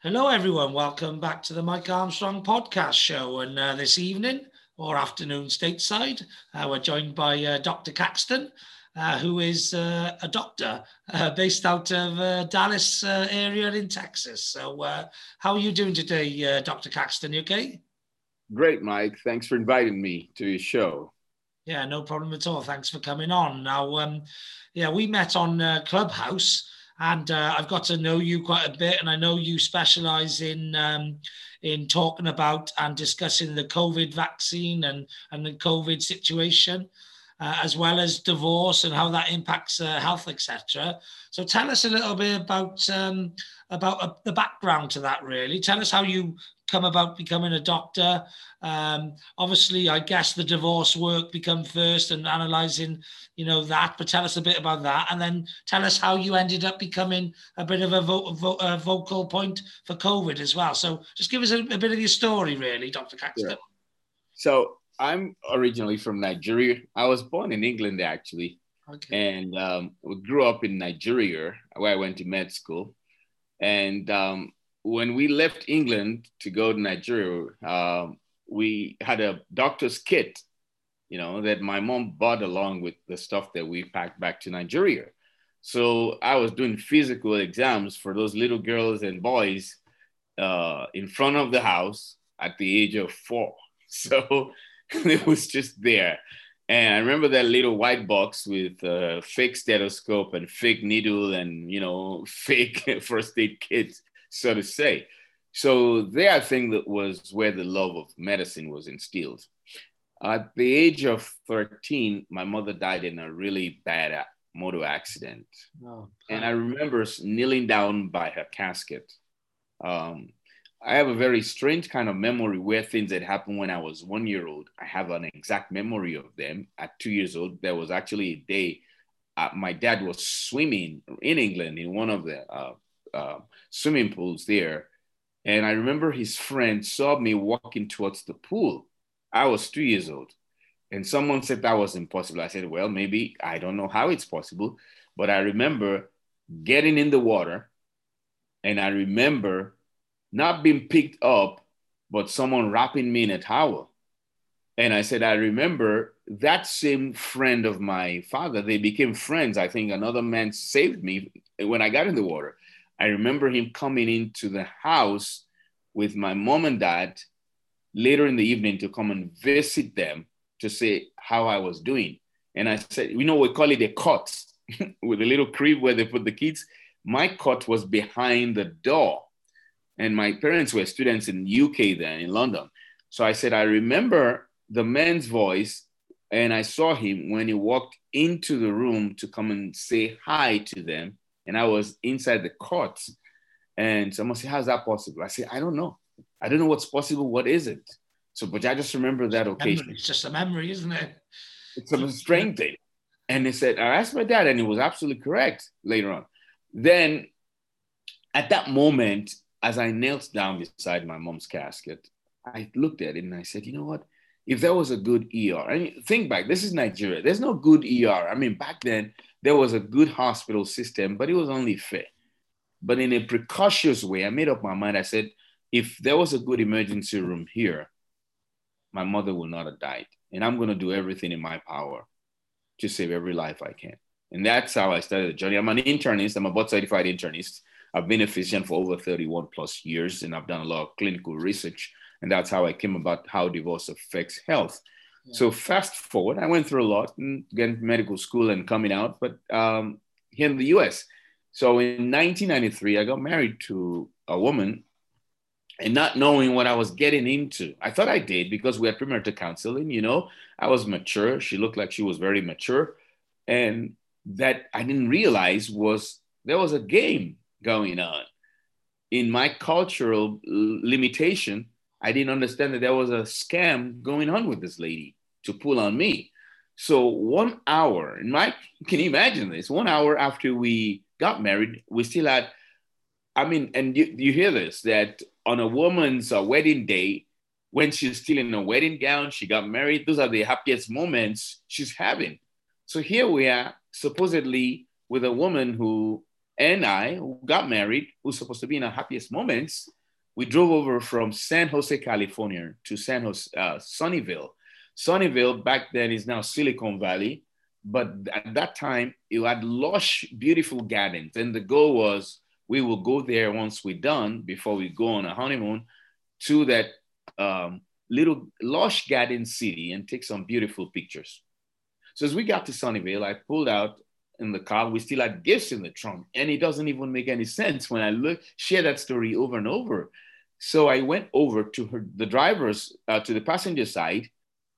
Hello, everyone. Welcome back to the Mike Armstrong podcast show. And this evening or afternoon stateside, we're joined by Dr. Caxton, who is a doctor based out of Dallas area in Texas. So how are you doing today, Dr. Caxton? You okay? Great, Mike. Thanks for inviting me to your show. Yeah, no problem at all. Thanks for coming on. Now, yeah, we met on Clubhouse, and I've got to know you quite a bit, and I know you specialize in talking about and discussing the COVID vaccine and the COVID situation, as well as divorce and how that impacts health, etc. So, tell us a little bit about the background to that. Really, tell us how you come about becoming a doctor. Obviously, I guess the divorce work become first and analysing, that. But tell us a bit about that, and then tell us how you ended up becoming a bit of a vocal point for COVID as well. So just give us a bit of your story, really, Dr. Caxton. Sure. So I'm originally from Nigeria. I was born in England, actually, and we grew up in Nigeria, where I went to med school. And when we left England to go to Nigeria, we had a doctor's kit, that my mom bought along with the stuff that we packed back to Nigeria. So I was doing physical exams for those little girls and boys in front of the house at the age of 4. So it was just there. And I remember that little white box with a fake stethoscope and fake needle and, fake first aid kits, so to say. So there, I think that was where the love of medicine was instilled. At the age of 13, my mother died in a really bad motor accident. Oh, and I remember kneeling down by her casket. I have a very strange kind of memory where things that happened when I was 1 year old. I have an exact memory of them. At 2 years old, there was actually a day my dad was swimming in England in one of the swimming pools there. And I remember his friend saw me walking towards the pool. I was 2 years old. And someone said that was impossible. I said, well, maybe I don't know how it's possible. But I remember getting in the water. And I remember not being picked up, but someone wrapping me in a towel. And I said, I remember that same friend of my father, they became friends. I think another man saved me when I got in the water. I remember him coming into the house with my mom and dad later in the evening to come and visit them to say how I was doing. And I said, we call it a cot with a little crib where they put the kids. My cot was behind the door. And my parents were students in UK then, in London. So I said, I remember the man's voice, and I saw him when he walked into the room to come and say hi to them. And I was inside the cot. And someone said, how's that possible? I said, I don't know. I don't know what's possible. What is it? So, but I just remember that occasion. It's just a memory, isn't it? It's a strange thing. And they said, I asked my dad, and he was absolutely correct later on. Then at that moment, as I knelt down beside my mom's casket, I looked at it and I said, you know what? If there was a good ER, I mean, think back, this is Nigeria. There's no good ER. I mean, back then, there was a good hospital system, but it was only fair. But in a precautious way, I made up my mind. I said, if there was a good emergency room here, my mother would not have died. And I'm going to do everything in my power to save every life I can. And that's how I started the journey. I'm an internist. I'm a board certified internist. I've been a physician for over 31 plus years, and I've done a lot of clinical research. And that's how I came about how divorce affects health. Yeah. So fast forward, I went through a lot and getting medical school and coming out, but here in the US. So in 1993, I got married to a woman and not knowing what I was getting into. I thought I did because we had premarital counseling, I was mature. She looked like she was very mature. And that I didn't realize was there was a game going on. In my cultural limitation, I didn't understand that there was a scam going on with this lady to pull on me. So 1 hour, can you imagine this? 1 hour after we got married, we still had, and you hear this, that on a woman's wedding day, when she's still in a wedding gown, she got married, those are the happiest moments she's having. So here we are, supposedly with a woman who got married, who's supposed to be in her happiest moments, We drove over from San Jose, California to San Jose, Sunnyvale. Sunnyvale back then is now Silicon Valley, but at that time it had lush, beautiful gardens. And the goal was we will go there once we're done before we go on a honeymoon to that little lush garden city and take some beautiful pictures. So as we got to Sunnyvale, I pulled out in the car. We still had gifts in the trunk, and it doesn't even make any sense when I share that story over and over. So I went over to the driver's, to the passenger side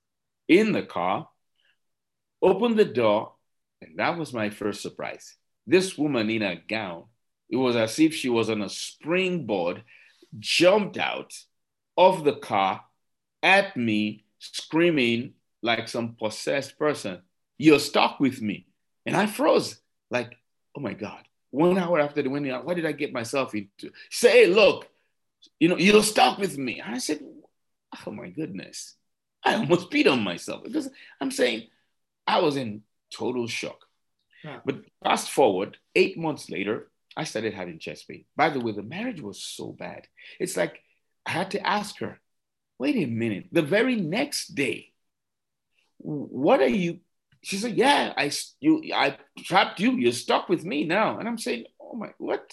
in the car, opened the door, and that was my first surprise. This woman in a gown, it was as if she was on a springboard, jumped out of the car at me, screaming like some possessed person, "You're stuck with me." And I froze, like, oh my God. 1 hour after the wedding, what did I get myself into? Say, "Hey, look, you're stuck with me." And I said, oh my goodness. I almost peed on myself because I'm saying I was in total shock. Yeah. But fast forward, 8 months later, I started having chest pain. By the way, the marriage was so bad. It's like I had to ask her, wait a minute, the very next day, what are you? She said, yeah, I trapped you. You're stuck with me now. And I'm saying, oh my, what?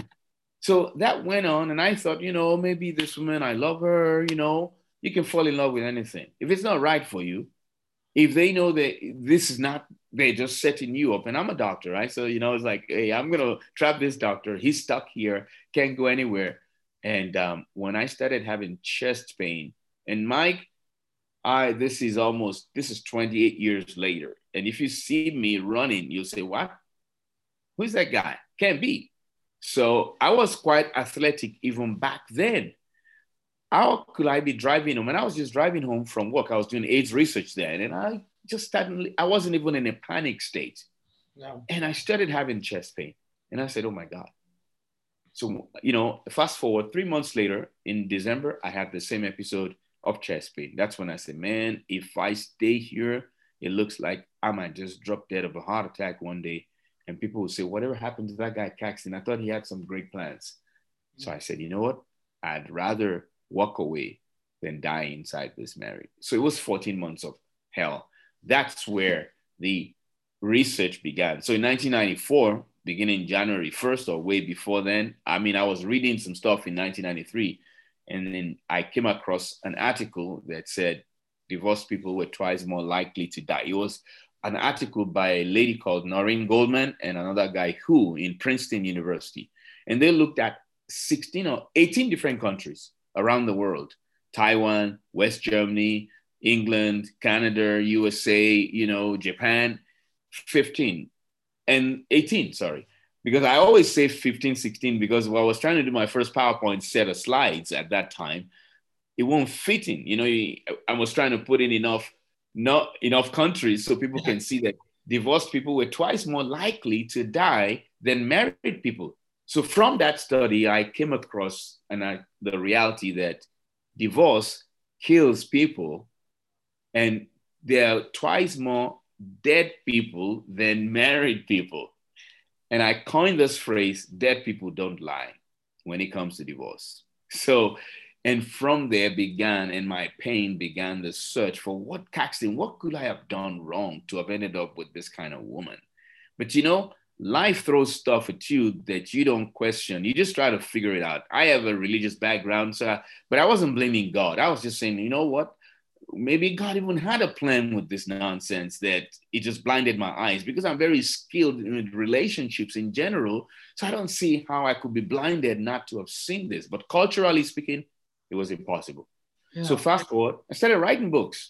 So that went on. And I thought, maybe this woman, I love her, you can fall in love with anything. If it's not right for you, if they know that this is not, they're just setting you up. And I'm a doctor, right? So, it's like, hey, I'm going to trap this doctor. He's stuck here, can't go anywhere. And when I started having chest pain, and Mike, this is 28 years later. And if you see me running, you'll say, what? Who's that guy? Can't be. So I was quite athletic even back then. How could I be driving home? And I was just driving home from work. I was doing AIDS research then. And I wasn't even in a panic state. No. And I started having chest pain. And I said, oh my God. So, fast forward 3 months later, in December, I had the same episode of chest pain. That's when I said, man, if I stay here, it looks like I might just drop dead of a heart attack one day. And people will say, whatever happened to that guy, Caxton? I thought he had some great plans. So I said, you know what? I'd rather walk away than die inside this marriage. So it was 14 months of hell. That's where the research began. So in 1994, beginning January 1st or way before then, I was reading some stuff in 1993, and then I came across an article that said divorced people were twice more likely to die. It was an article by a lady called Noreen Goldman and another guy who in Princeton University. And they looked at 16 or 18 different countries around the world: Taiwan, West Germany, England, Canada, USA, Japan, 18, because I always say 15, 16, because when I was trying to do my first PowerPoint set of slides at that time, it won't fit in. I was trying to put in not enough countries so people can see that divorced people were twice more likely to die than married people. So from that study, I came across the reality that divorce kills people, and there are twice more dead people than married people. And I coined this phrase, dead people don't lie, when it comes to divorce. So, and from there my pain began the search for what could I have done wrong to have ended up with this kind of woman? But life throws stuff at you that you don't question. You just try to figure it out. I have a religious background, but I wasn't blaming God. I was just saying, you know what? Maybe God even had a plan with this nonsense that it just blinded my eyes, because I'm very skilled in relationships in general. So I don't see how I could be blinded not to have seen this. But culturally speaking, it was impossible. Yeah. So fast forward, I started writing books.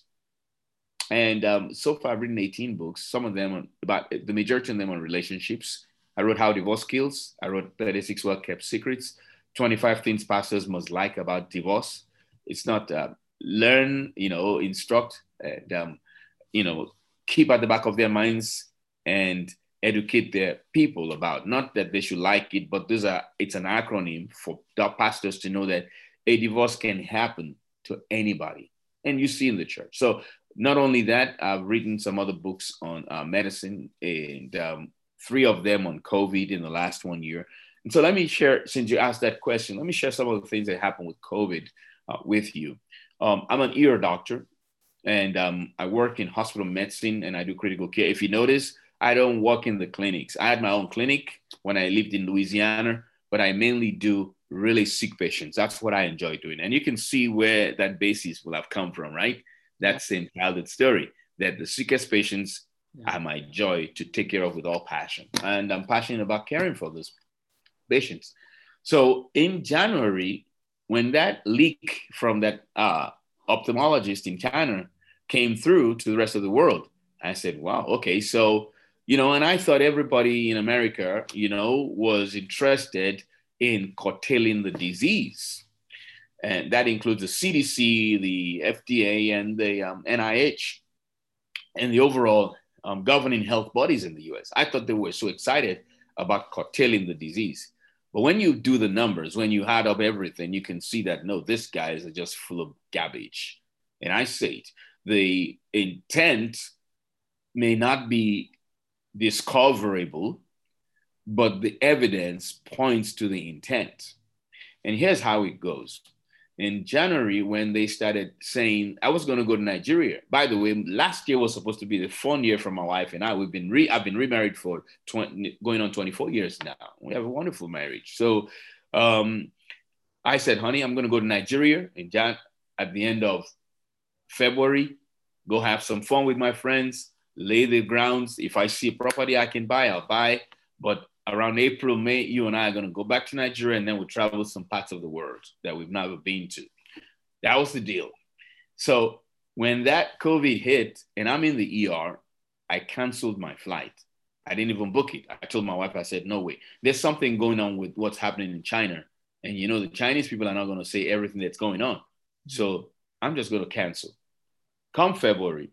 And so far I've written 18 books, some of them about the majority of them on relationships. I wrote How Divorce Kills. I wrote 36 Well-Kept Secrets, 25 Things Pastors Must Like About Divorce. It's not learn, instruct, and, keep at the back of their minds and educate their people about, not that they should like it, but it's an acronym for the pastors to know that a divorce can happen to anybody. And you see in the church. So not only that, I've written some other books on medicine, and 3 of them on COVID in the last 1 year. So let me share, since you asked that question, let me share some of the things that happened with COVID with you. I'm an ear doctor, and I work in hospital medicine, and I do critical care. If you notice, I don't work in the clinics. I had my own clinic when I lived in Louisiana, but I mainly do really sick patients. That's what I enjoy doing. And you can see where that basis will have come from, right? That same childhood story, that the sickest patients are my joy to take care of with all passion. And I'm passionate about caring for those patients. So in January, when that leak from that ophthalmologist in China came through to the rest of the world, I said, wow, okay. So, and I thought everybody in America, was interested in curtailing the disease. And that includes the CDC, the FDA, and the NIH, and the overall governing health bodies in the US. I thought they were so excited about curtailing the disease. But when you do the numbers, when you add up everything, you can see that, no, these guys are just full of garbage. And I say it, the intent may not be discoverable, but the evidence points to the intent. And here's how it goes. In January, when they started saying I was going to go to Nigeria. By the way, last year was supposed to be the fun year for my wife and I. I've been remarried for going on 24 years now. We have a wonderful marriage. So I said, honey, I'm going to go to Nigeria at the end of February, go have some fun with my friends, lay the grounds. If I see a property I can buy, I'll buy. But around April, May, you and I are going to go back to Nigeria, and then we'll travel some parts of the world that we've never been to. That was the deal. So when that COVID hit and I'm in the ER, I canceled my flight. I didn't even book it. I told my wife, I said, no way. There's something going on with what's happening in China. And the Chinese people are not going to say everything that's going on. So I'm just going to cancel. Come February,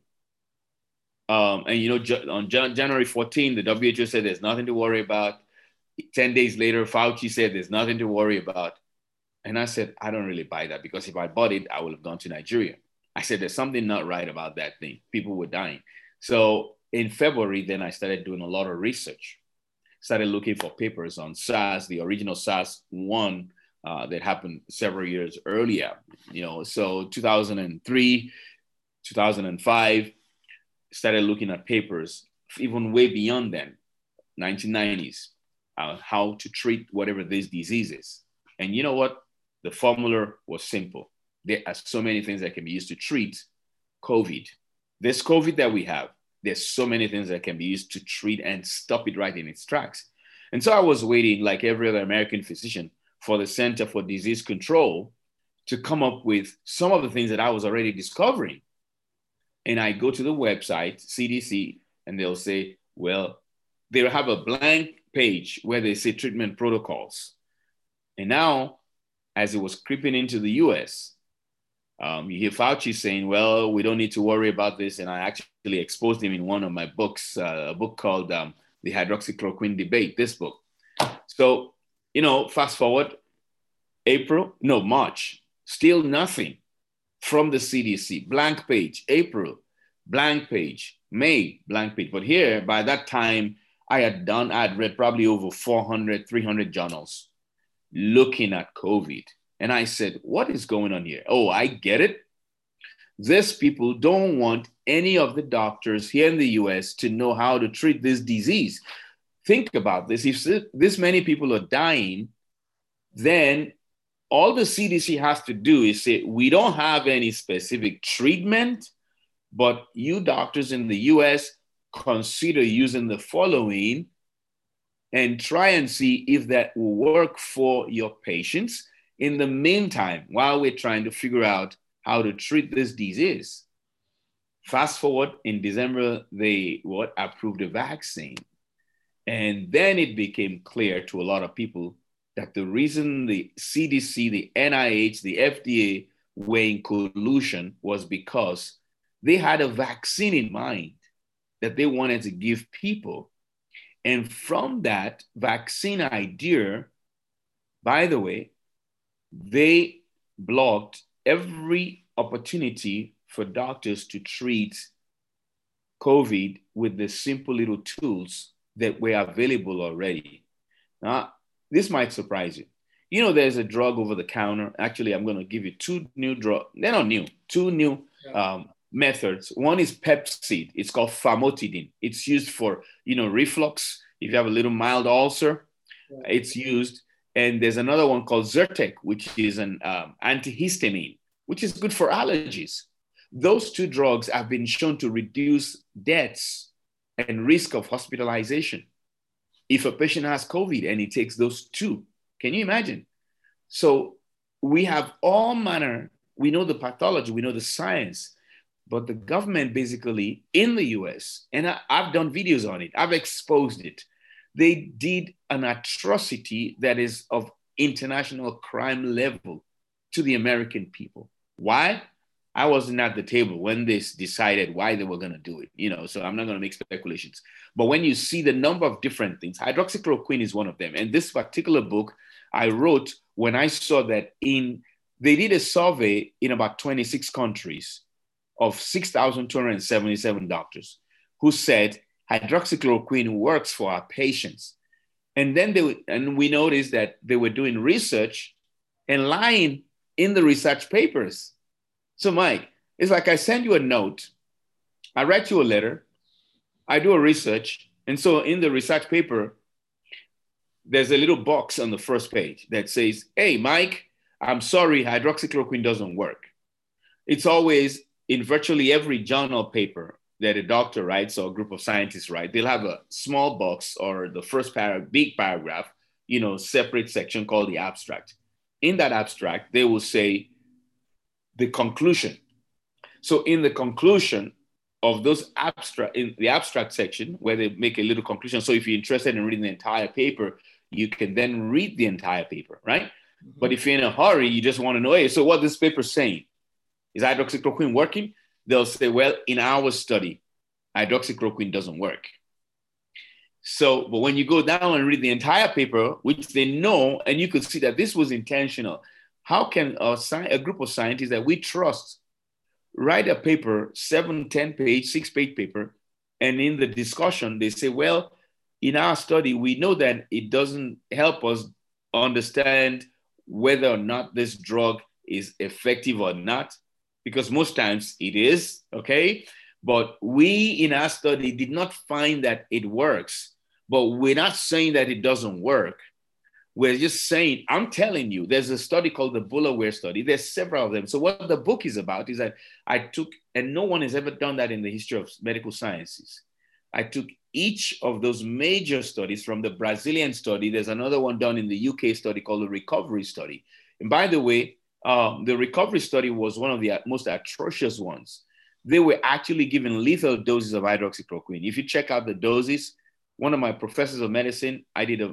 on January 14, the WHO said there's nothing to worry about. 10 days later, Fauci said there's nothing to worry about. And I said, I don't really buy that, because if I bought it, I would have gone to Nigeria. I said, there's something not right about that thing. People were dying. So in February, then I started doing a lot of research, started looking for papers on SARS, the original SARS-1 that happened several years earlier. So 2003, 2005, started looking at papers, even way beyond then, 1990s, how to treat whatever this disease is. And you know what? The formula was simple. There are so many things that can be used to treat COVID. This COVID that we have, there's so many things that can be used to treat and stop it right in its tracks. And so I was waiting, like every other American physician, for the Center for Disease Control to come up with some of the things that I was already discovering. And I go to the website, CDC, and they'll say, well, they'll have a blank page where they say treatment protocols. And now, as it was creeping into the US, you hear Fauci saying, well, we don't need to worry about this. And I actually exposed him in one of my books, a book called The Hydroxychloroquine Debate, this book. So, fast forward, March, still nothing from the CDC, blank page, April, blank page, May, blank page. But here, by that time, I had read probably over 400, 300 journals looking at COVID. And I said, what is going on here? Oh, I get it. These people don't want any of the doctors here in the US to know how to treat this disease. Think about this. If this many people are dying, then all the CDC has to do is say, we don't have any specific treatment, but you doctors in the US consider using the following and try and see if that will work for your patients in the meantime, while we're trying to figure out how to treat this disease. Fast forward, in December, they approved a vaccine. And then it became clear to a lot of people that the reason the CDC, the NIH, the FDA were in collusion was because they had a vaccine in mind that they wanted to give people. And from that vaccine idea, by the way, they blocked every opportunity for doctors to treat COVID with the simple little tools that were available already. Now, This might surprise you. You know, there's a drug over the counter. Actually, I'm going to give you two new drugs. They're not new, two new methods. One is Pepcid. It's called famotidine. It's used for, reflux. If you have a little mild ulcer, it's used. And there's another one called Zyrtec, which is an antihistamine, which is good for allergies. Those two drugs have been shown to reduce deaths and risk of hospitalization if a patient has COVID and he takes those two. Can you imagine? So we have all manner, we know the pathology, we know the science, but the government basically in the US, and I've done videos on it, I've exposed it. They did an atrocity that is of international crime level to the American people. Why? I wasn't at the table when they decided why they were going to do it, so I'm not going to make speculations. But when you see the number of different things, hydroxychloroquine is one of them. And this particular book I wrote when I saw that they did a survey in about 26 countries of 6,277 doctors who said hydroxychloroquine works for our patients. And then we noticed that they were doing research and lying in the research papers. So Mike, it's like I send you a note, I write you a letter, I do a research. And so in the research paper, there's a little box on the first page that says, hey, Mike, I'm sorry, hydroxychloroquine doesn't work. It's always in virtually every journal paper that a doctor writes or a group of scientists write, they'll have a small box or the first big paragraph, separate section called the abstract. In that abstract, they will say the conclusion. So in the conclusion of those in the abstract section, where they make a little conclusion. So if you're interested in reading the entire paper, you can then read the entire paper, right? Mm-hmm. But if you're in a hurry, you just want to know, hey, so what this paper is saying, is hydroxychloroquine working? They'll say, well, in our study, hydroxychloroquine doesn't work. So, but when you go down and read the entire paper, which they know, and you could see that this was intentional, how can a group of scientists that we trust write a paper, 7, 10 page, 6-page paper, and in the discussion, they say, well, in our study, we know that it doesn't help us understand whether or not this drug is effective or not, because most times it is, okay? But we in our study did not find that it works, but we're not saying that it doesn't work. We're just saying, I'm telling you, there's a study called the Bulaware study. There's several of them. So what the book is about is that I took, and no one has ever done that in the history of medical sciences. I took each of those major studies from the Brazilian study. There's another one done in the UK study called the recovery study. And by the way, the recovery study was one of the most atrocious ones. They were actually given lethal doses of hydroxychloroquine. If you check out the doses, one of my professors of medicine, I did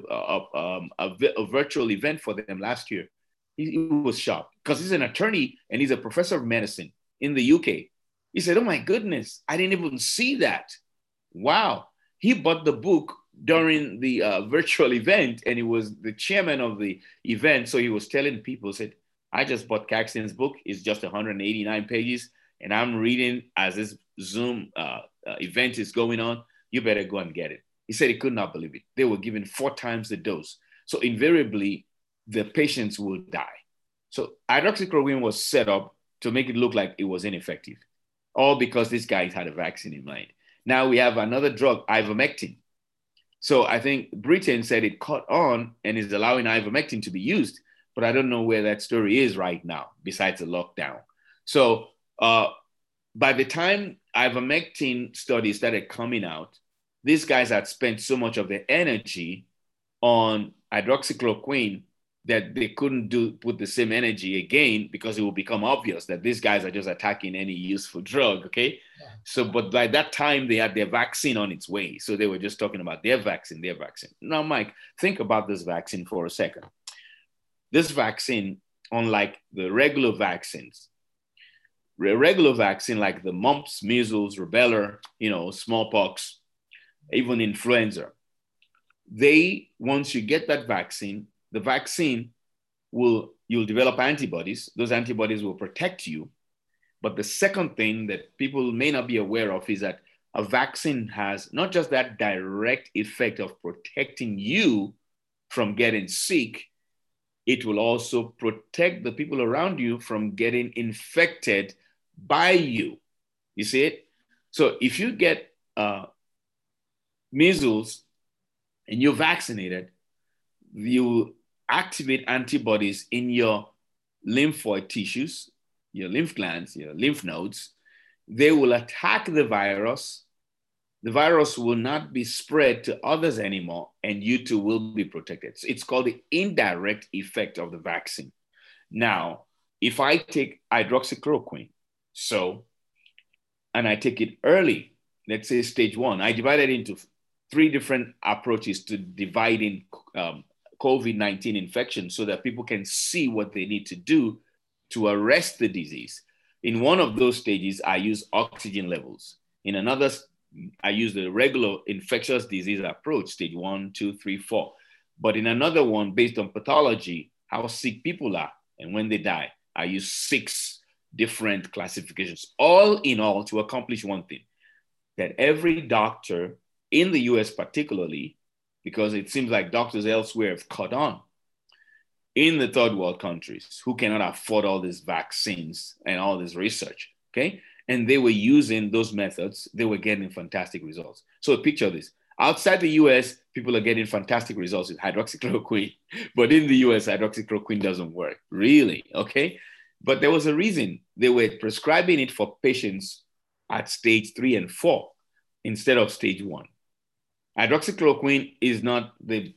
a virtual event for them last year. He was shocked because he's an attorney and he's a professor of medicine in the UK. He said, oh my goodness, I didn't even see that. Wow. He bought the book during the virtual event and he was the chairman of the event. So he was telling people, said, I just bought Caxton's book. It's just 189 pages. And I'm reading as this Zoom event is going on. You better go and get it. He said he could not believe it. They were given 4 times the dose. So invariably, the patients will die. So hydroxychloroquine was set up to make it look like it was ineffective, all because this guy had a vaccine in mind. Now we have another drug, ivermectin. So I think Britain said it caught on and is allowing ivermectin to be used, but I don't know where that story is right now, besides the lockdown. So by the time ivermectin studies started coming out, these guys had spent so much of their energy on hydroxychloroquine that they couldn't put the same energy again because it will become obvious that these guys are just attacking any useful drug, okay? Yeah. So, but by that time, they had their vaccine on its way. So they were just talking about their vaccine. Now, Mike, think about this vaccine for a second. This vaccine, unlike the regular vaccines, regular vaccine like the mumps, measles, rubella, smallpox, even influenza, once you get that vaccine, the vaccine you'll develop antibodies. Those antibodies will protect you. But the second thing that people may not be aware of is that a vaccine has not just that direct effect of protecting you, from getting sick, it will also protect the people around you from getting infected by you. You see it? So if you get measles and you're vaccinated, you activate antibodies in your lymphoid tissues, your lymph glands, your lymph nodes. They will attack the virus. The virus will not be spread to others anymore, and you too will be protected. So it's called the indirect effect of the vaccine. Now, if I take hydroxychloroquine, and I take it early, let's say stage 1, I divide it into 3 different approaches to dividing COVID-19 infection so that people can see what they need to do to arrest the disease. In one of those stages, I use oxygen levels. In another, I use the regular infectious disease approach, stage 1, 2, 3, 4. But in another one, based on pathology, how sick people are and when they die, I use 6 different classifications, all in all to accomplish one thing, that every doctor in the US particularly, because it seems like doctors elsewhere have caught on, in the third world countries who cannot afford all these vaccines and all this research, okay? And they were using those methods, they were getting fantastic results. So picture this. Outside the US, people are getting fantastic results with hydroxychloroquine, but in the US, hydroxychloroquine doesn't work, really, okay? But there was a reason. They were prescribing it for patients at stage 3 and 4 instead of stage 1. Hydroxychloroquine is not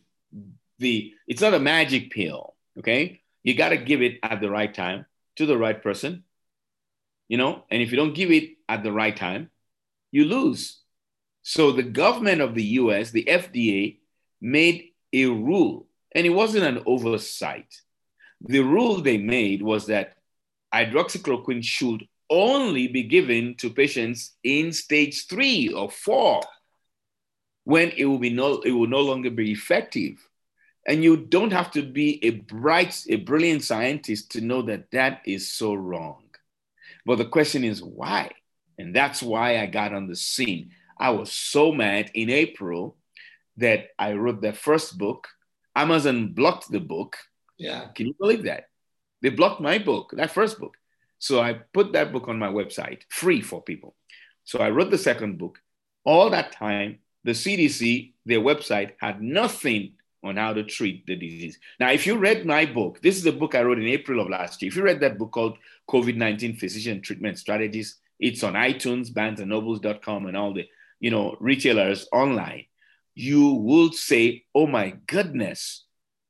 it's not a magic pill, okay? You got to give it at the right time to the right person, and if you don't give it at the right time, you lose. So the government of the US, the FDA, made a rule, and it wasn't an oversight. The rule they made was that hydroxychloroquine should only be given to patients in stage 3 or 4 when it will no longer be effective. And you don't have to be a brilliant scientist to know that that is so wrong. But the question is why? And that's why I got on the scene. I was so mad in April that I wrote the first book. Amazon blocked the book. Yeah. Can you believe that? They blocked my book, that first book. So I put that book on my website, free for people. So I wrote the second book. All that time, the CDC, their website, had nothing on how to treat the disease. Now, if you read my book, this is the book I wrote in April of last year. If you read that book called COVID-19 Physician Treatment Strategies, it's on iTunes, barnesandnobles.com, and all the retailers online. You will say, oh my goodness,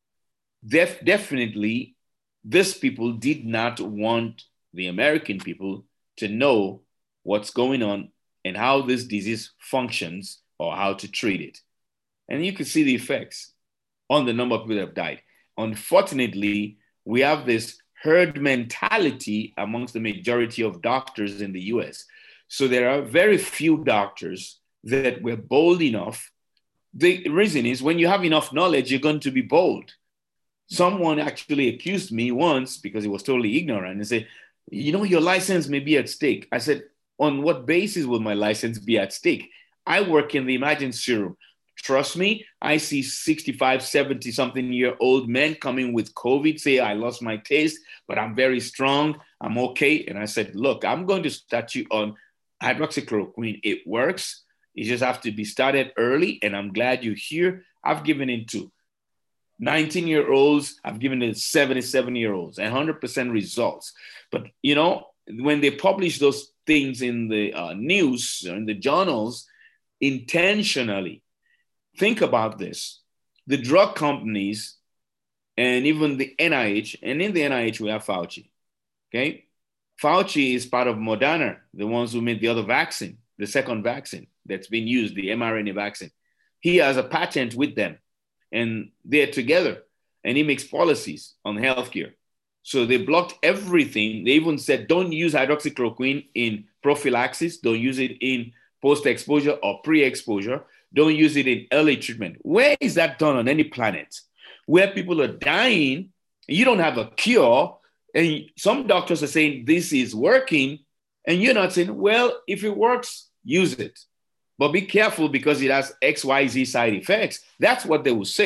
definitely these people did not want the American people to know what's going on and how this disease functions or how to treat it. And you can see the effects on the number of people that have died. Unfortunately, we have this herd mentality amongst the majority of doctors in the US. So there are very few doctors that were bold enough. The reason is when you have enough knowledge, you're going to be bold. Someone actually accused me once because he was totally ignorant and said, your license may be at stake. I said, on what basis will my license be at stake? I work in the emergency room. Trust me, I see 65, 70 something year old men coming with COVID, say, I lost my taste, but I'm very strong. I'm okay. And I said, look, I'm going to start you on hydroxychloroquine. It works. You just have to be started early. And I'm glad you're here. I've given it to 19-year-olds. I've given it to 77-year-olds and 100% results. But, when they publish those things in the news or in the journals intentionally, think about this. The drug companies and even the NIH, and in the NIH, we have Fauci, okay? Fauci is part of Moderna, the ones who made the other vaccine, the second vaccine that's been used, the mRNA vaccine. He has a patent with them, and they're together, and he makes policies on healthcare. So they blocked everything. They even said, don't use hydroxychloroquine in prophylaxis. Don't use it in post-exposure or pre-exposure. Don't use it in early treatment. Where is that done on any planet? Where people are dying, you don't have a cure, and some doctors are saying this is working, and you're not saying, well, if it works, use it. But be careful because it has XYZ side effects. That's what they will say.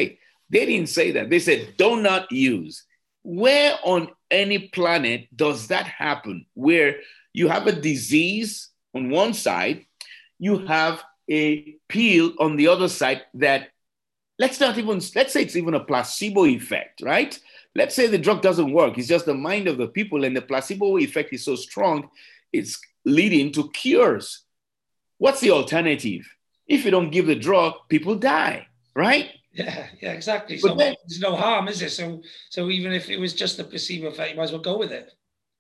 They didn't say that. They said, do not use. Where on any planet does that happen? Where you have a disease on one side, you have a pill on the other side that let's say it's even a placebo effect, right? Let's say the drug doesn't work. It's just the mind of the people, and the placebo effect is so strong, it's leading to cures. What's the alternative? If you don't give the drug, people die, right? Yeah, exactly. So there's no harm, is there? So even if it was just a placebo effect, you might as well go with it.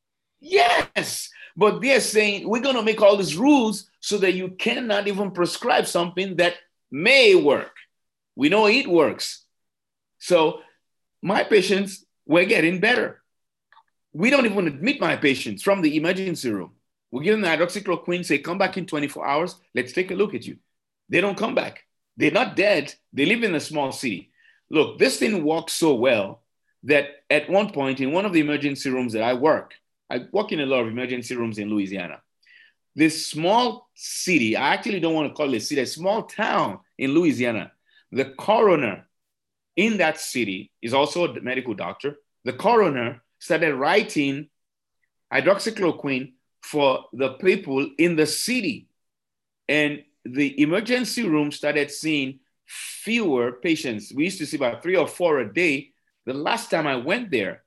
Yes, but they're saying we're going to make all these rules so that you cannot even prescribe something that may work. We know it works. So my patients were getting better. We don't even admit my patients from the emergency room. We give them the hydroxychloroquine, say, come back in 24 hours. Let's take a look at you. They don't come back. They're not dead. They live in a small city. Look, this thing works so well that at one point in one of the emergency rooms that I work in a lot of emergency rooms in Louisiana. This small city, I actually don't want to call it a city, a small town in Louisiana. The coroner in that city is also a medical doctor. The coroner started writing hydroxychloroquine for the people in the city. And the emergency room started seeing fewer patients. We used to see about 3 or 4 a day. The last time I went there,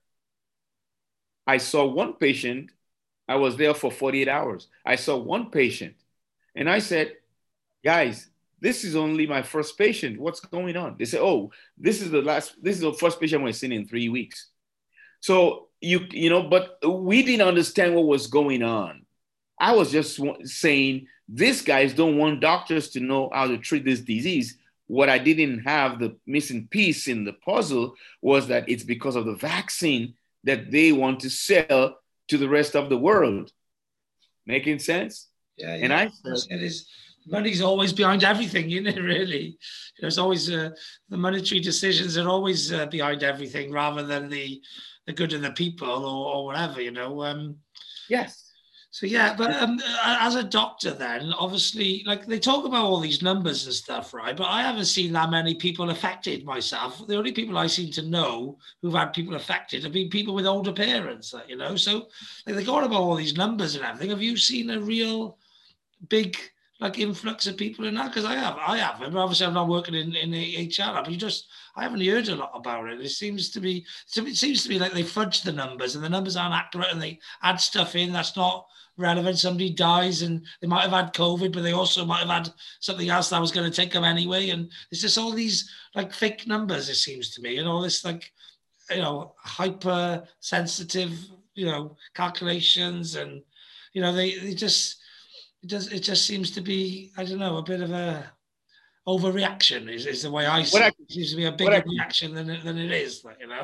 I saw one patient. I was there for 48 hours. I saw one patient and I said, guys, this is only my first patient. What's going on? They said, oh, this is the first patient we've seen in 3 weeks. So, but we didn't understand what was going on. I was just saying, these guys don't want doctors to know how to treat this disease. What I didn't have, the missing piece in the puzzle, was that it's because of the vaccine that they want to sell to the rest of the world. Making sense? Yeah. And I said, it is. Money's always behind everything, isn't it? Really, there's always the monetary decisions are always behind everything, rather than the good of the people or whatever. Yes. So yeah, but as a doctor, then obviously, like they talk about all these numbers and stuff, right? But I haven't seen that many people affected myself. The only people I seem to know who've had people affected have been people with older parents, So like, they go on about all these numbers and everything. Have you seen a real big like influx of people in that? Because I have. But obviously, I'm not working in HR, but I haven't heard a lot about it. It seems to be like they fudge the numbers, and the numbers aren't accurate, and they add stuff in that's not relevant. Somebody dies, and they might have had COVID, but they also might have had something else that was going to take them anyway. And it's just all these like fake numbers, it seems to me, and all this like hyper sensitive calculations, and they just. It just seems to be, I don't know, a bit of a overreaction is the way I see it. It seems to be a bigger reaction than it is,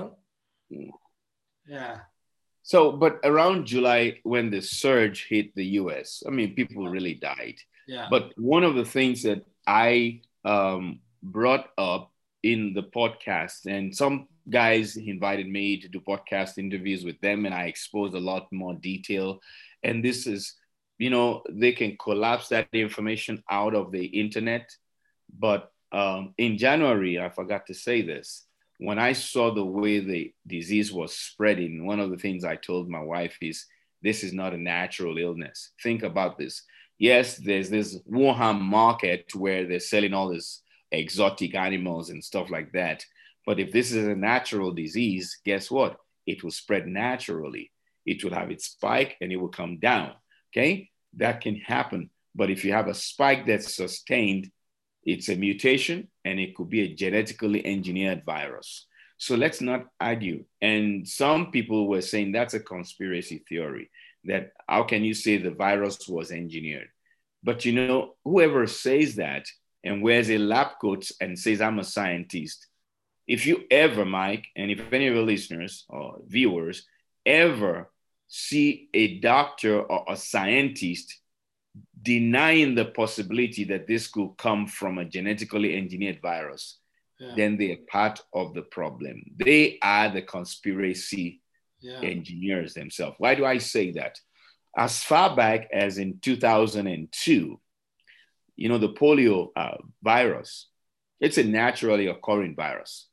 Yeah. So, but around July, when the surge hit the US, I mean, people really died. Yeah. But one of the things that I brought up in the podcast, and some guys invited me to do podcast interviews with them, and I exposed a lot more detail. And this is, they can collapse that information out of the internet. But in January, I forgot to say this, when I saw the way the disease was spreading, one of the things I told my wife is, this is not a natural illness. Think about this. Yes, there's this Wuhan market where they're selling all these exotic animals and stuff like that. But if this is a natural disease, guess what? It will spread naturally. It will have its spike and it will come down. Okay, that can happen. But if you have a spike that's sustained, it's a mutation and it could be a genetically engineered virus. So let's not argue. And some people were saying that's a conspiracy theory, that how can you say the virus was engineered? But whoever says that and wears a lab coat and says, I'm a scientist, if you ever, Mike, and if any of your listeners or viewers ever see a doctor or a scientist denying the possibility that this could come from a genetically engineered virus, then they are part of the problem. They are the conspiracy engineers themselves. Why do I say that? As far back as in 2002, the polio virus, it's a naturally occurring virus.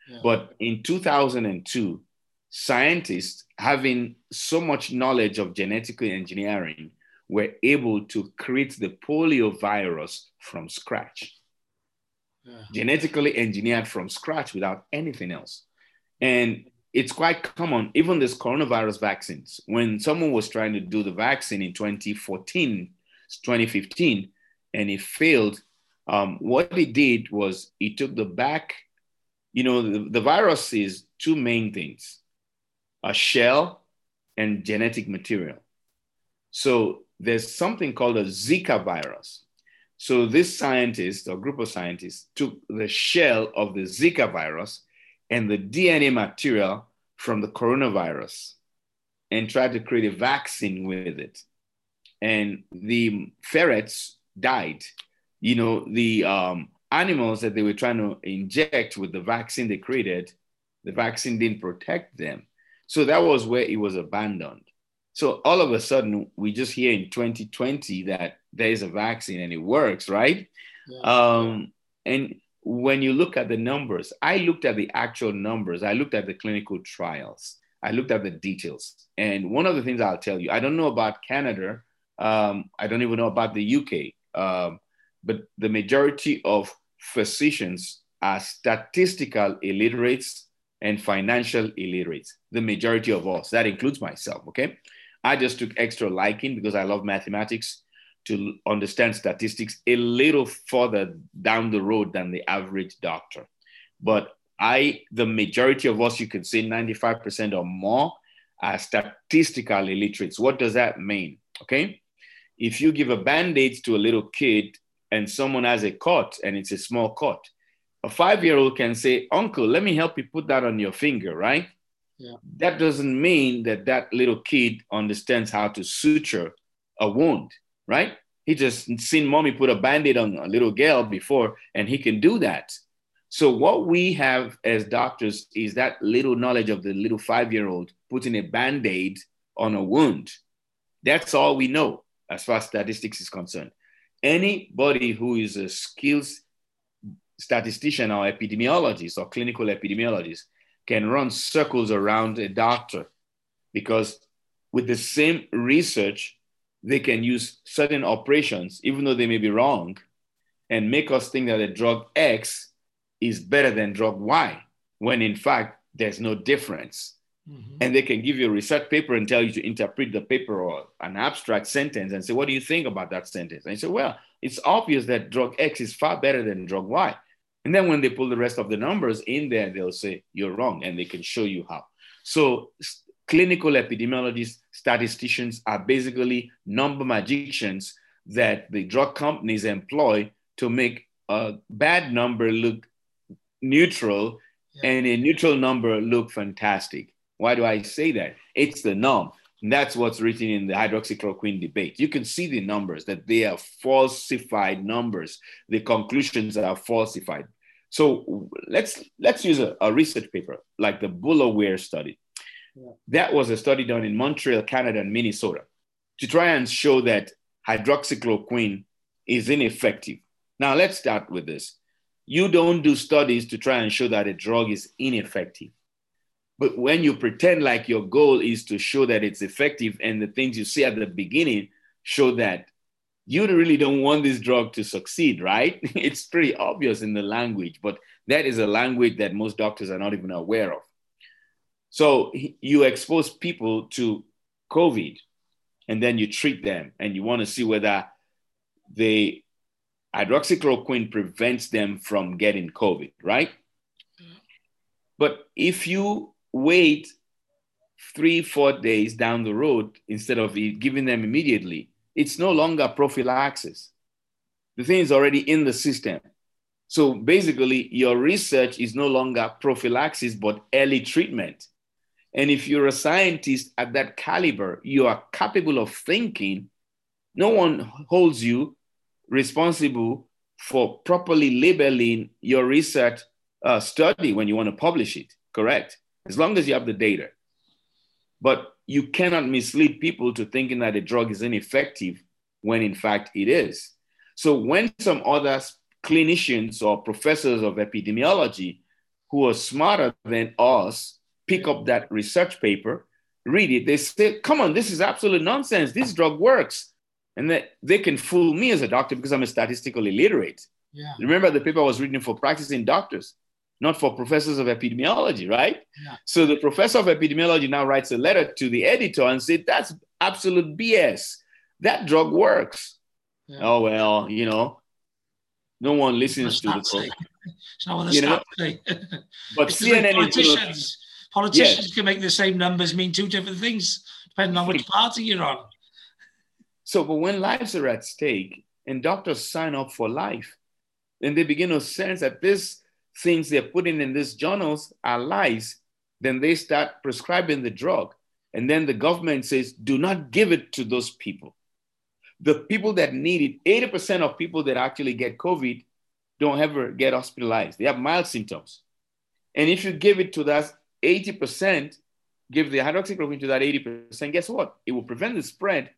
Yeah. But in 2002, scientists having so much knowledge of genetic engineering were able to create the polio virus from scratch. Yeah. Genetically engineered from scratch without anything else. And it's quite common, even this coronavirus vaccines, when someone was trying to do the vaccine in 2014, 2015, and it failed, what it did was it took the back, the virus is two main things, a shell and genetic material. So there's something called a Zika virus. So this scientist or group of scientists took the shell of the Zika virus and the DNA material from the coronavirus and tried to create a vaccine with it. And the ferrets died. The animals that they were trying to inject with the vaccine they created, the vaccine didn't protect them. So that was where it was abandoned. So all of a sudden, we just hear in 2020 that there is a vaccine and it works, right? Yeah. And when you look at the numbers, I looked at the actual numbers. I looked at the clinical trials. I looked at the details. And one of the things I'll tell you, I don't know about Canada. I don't even know about the UK. But the majority of physicians are statistical illiterates and financial illiterates. The majority of us, that includes myself, okay? I just took extra liking because I love mathematics to understand statistics a little further down the road than the average doctor. But the majority of us, you can say 95% or more, are statistical illiterates. What does that mean? Okay. If you give a Band-Aid to a little kid and someone has a cut and it's a small cut, a 5-year-old can say, "Uncle, let me help you put that on your finger," right? Yeah. That doesn't mean that that little kid understands how to suture a wound, right? He just seen mommy put a Band-Aid on a little girl before, and he can do that. So what we have as doctors is that little knowledge of the little 5-year-old putting a Band-Aid on a wound. That's all we know as far as statistics is concerned. Anybody who is a skills statistician or epidemiologist or clinical epidemiologist can run circles around a doctor, because with the same research, they can use certain operations, even though they may be wrong, and make us think that a drug X is better than drug Y, when in fact, there's no difference. Mm-hmm. And they can give you a research paper and tell you to interpret the paper or an abstract sentence and say, "What do you think about that sentence?" And you say, "Well, it's obvious that drug X is far better than drug Y." And then when they pull the rest of the numbers in there, they'll say, "You're wrong," and they can show you how. So clinical epidemiologists, statisticians are basically number magicians that the drug companies employ to make a bad number look neutral, and a neutral number look fantastic. Why do I say that? It's the norm. And that's what's written in the hydroxychloroquine debate. You can see the numbers, that they are falsified numbers. The conclusions are falsified. So let's use a research paper like the Bullaware study. Yeah. That was a study done in Montreal, Canada, and Minnesota to try and show that hydroxychloroquine is ineffective. Now let's start with this. You don't do studies to try and show that a drug is ineffective. But when you pretend like your goal is to show that it's effective, and the things you say at the beginning show that you really don't want this drug to succeed, right? It's pretty obvious in the language, but that is a language that most doctors are not even aware of. So you expose people to COVID, and then you treat them, and you want to see whether the hydroxychloroquine prevents them from getting COVID, right? But if you wait 3-4 days down the road instead of giving them immediately, it's no longer prophylaxis. The thing is already in the system. So basically, your research is no longer prophylaxis, but early treatment. And if you're a scientist at that caliber, you are capable of thinking. No one holds you responsible for properly labeling your research study when you want to publish it, correct? As long as you have the data. But you cannot mislead people to thinking that a drug is ineffective when in fact it is. So when some other clinicians or professors of epidemiology who are smarter than us pick up that research paper, read it. They say, come on, this is absolute nonsense. This drug works. And that they can fool me as a doctor because I'm a statistical illiterate. Yeah. Remember, the paper was written for practicing doctors, not for professors of epidemiology, right? Yeah. So the professor of epidemiology now writes a letter to the editor and says, that's absolute BS. That drug works. Yeah. Oh, well, no one listens to the book. It's not what the stats say. But CNN politicians can make the same numbers mean two different things, depending on which party you're on. So, but when lives are at stake and doctors sign up for life, and they begin to sense that these things they're putting in these journals are lies, then they start prescribing the drug. And then the government says, do not give it to those people. The people that need it, 80% of people that actually get COVID don't ever get hospitalized. They have mild symptoms. And if you give it to that 80%, give the hydroxychloroquine to that 80%, guess what? It will prevent the spread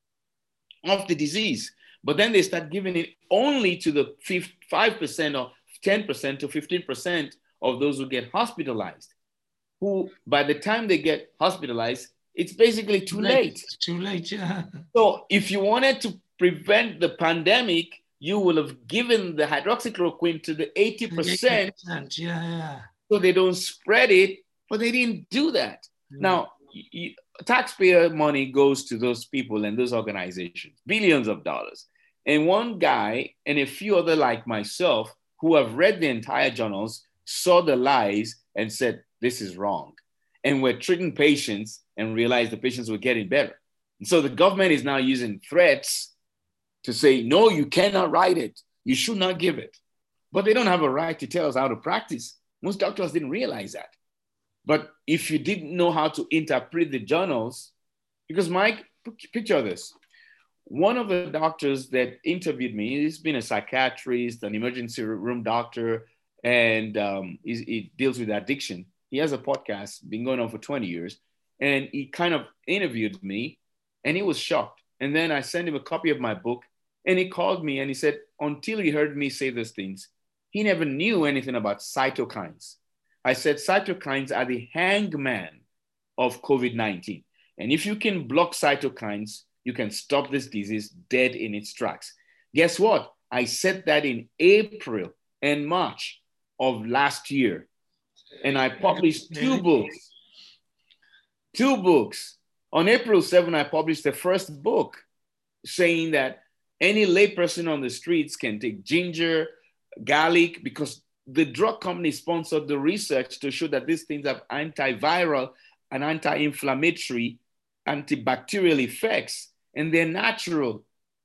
of the disease. But then they start giving it only to the 5% or 10% to 15% of those who get hospitalized, who by the time they get hospitalized, it's basically too late. It's too late, yeah. So if you wanted to prevent the pandemic, you will have given the hydroxychloroquine to the 80%. 80%, yeah. So they don't spread it, but they didn't do that. Mm. Now, taxpayer money goes to those people and those organizations, billions of dollars. And one guy and a few other like myself who have read the entire journals saw the lies and said, this is wrong. And we're treating patients and realized the patients were getting better. And so the government is now using threats to say, no, you cannot write it. You should not give it. But they don't have a right to tell us how to practice. Most doctors didn't realize that. But if you didn't know how to interpret the journals, because Mike, picture this. One of the doctors that interviewed me, he's been a psychiatrist, an emergency room doctor, and he deals with addiction. He has a podcast, been going on for 20 years. And he kind of interviewed me and he was shocked. And then I sent him a copy of my book and he called me and he said, until he heard me say those things, he never knew anything about cytokines. I said, cytokines are the hangman of COVID-19. And if you can block cytokines, you can stop this disease dead in its tracks. Guess what? I said that in April and March of last year. And I published two books. On April 7, I published the first book saying that any layperson on the streets can take ginger, garlic, because the drug company sponsored the research to show that these things have antiviral and anti-inflammatory, antibacterial effects, and they're natural.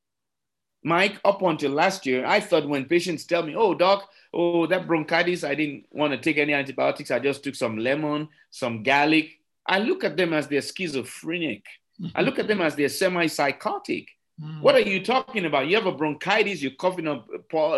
Mike, up until last year, I thought when patients tell me, oh, doc, that bronchitis, I didn't want to take any antibiotics. I just took some lemon, some garlic. I look at them as they're schizophrenic. I look at them as they're semi-psychotic. What are you talking about? You have a bronchitis, you're coughing up,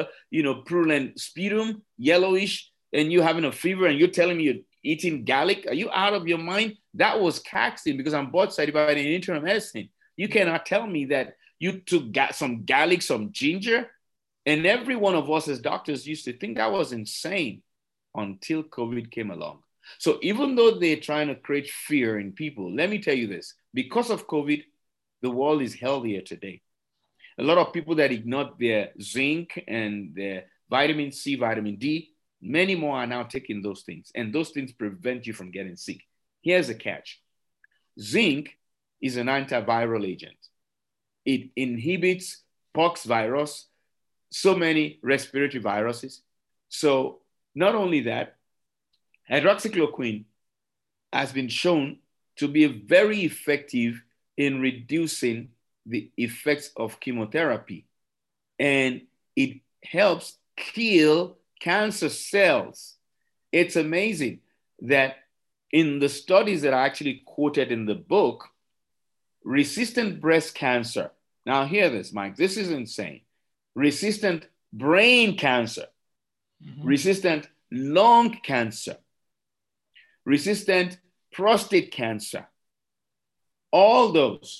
purulent sputum, yellowish, and you're having a fever and you're telling me you're eating garlic? Are you out of your mind? That was Caxton because I'm board certified in internal medicine. You cannot tell me that you took some garlic, some ginger, and every one of us as doctors used to think that was insane until COVID came along. So even though they're trying to create fear in people, let me tell you this, because of COVID, the world is healthier today. A lot of people that ignored their zinc and their vitamin C, vitamin D, many more are now taking those things, and those things prevent you from getting sick. Here's the catch. Zinc is an antiviral agent. It inhibits pox virus, so many respiratory viruses. So not only that, hydroxychloroquine has been shown to be very effective in reducing the effects of chemotherapy. And it helps kill cancer cells. It's amazing that in the studies that are actually quoted in the book, resistant breast cancer. Now hear this, Mike, this is insane. Resistant brain cancer, resistant lung cancer, resistant prostate cancer, all those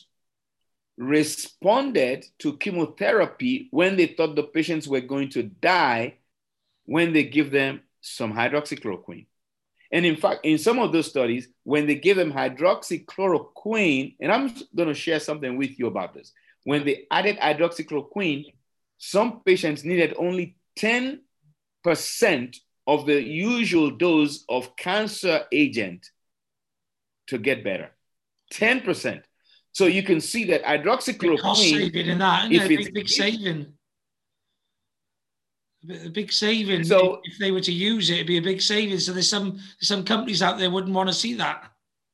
responded to chemotherapy when they thought the patients were going to die when they give them some hydroxychloroquine. And in fact, in some of those studies, when they gave them hydroxychloroquine, and I'm going to share something with you about this, when they added hydroxychloroquine, some patients needed only 10% of the usual dose of cancer agent to get better. 10%. So you can see that hydroxychloroquine, cost saving in that, isn't it? Big saving. A big saving. So if they were to use it, it'd be a big saving. So there's some companies out there wouldn't want to see that.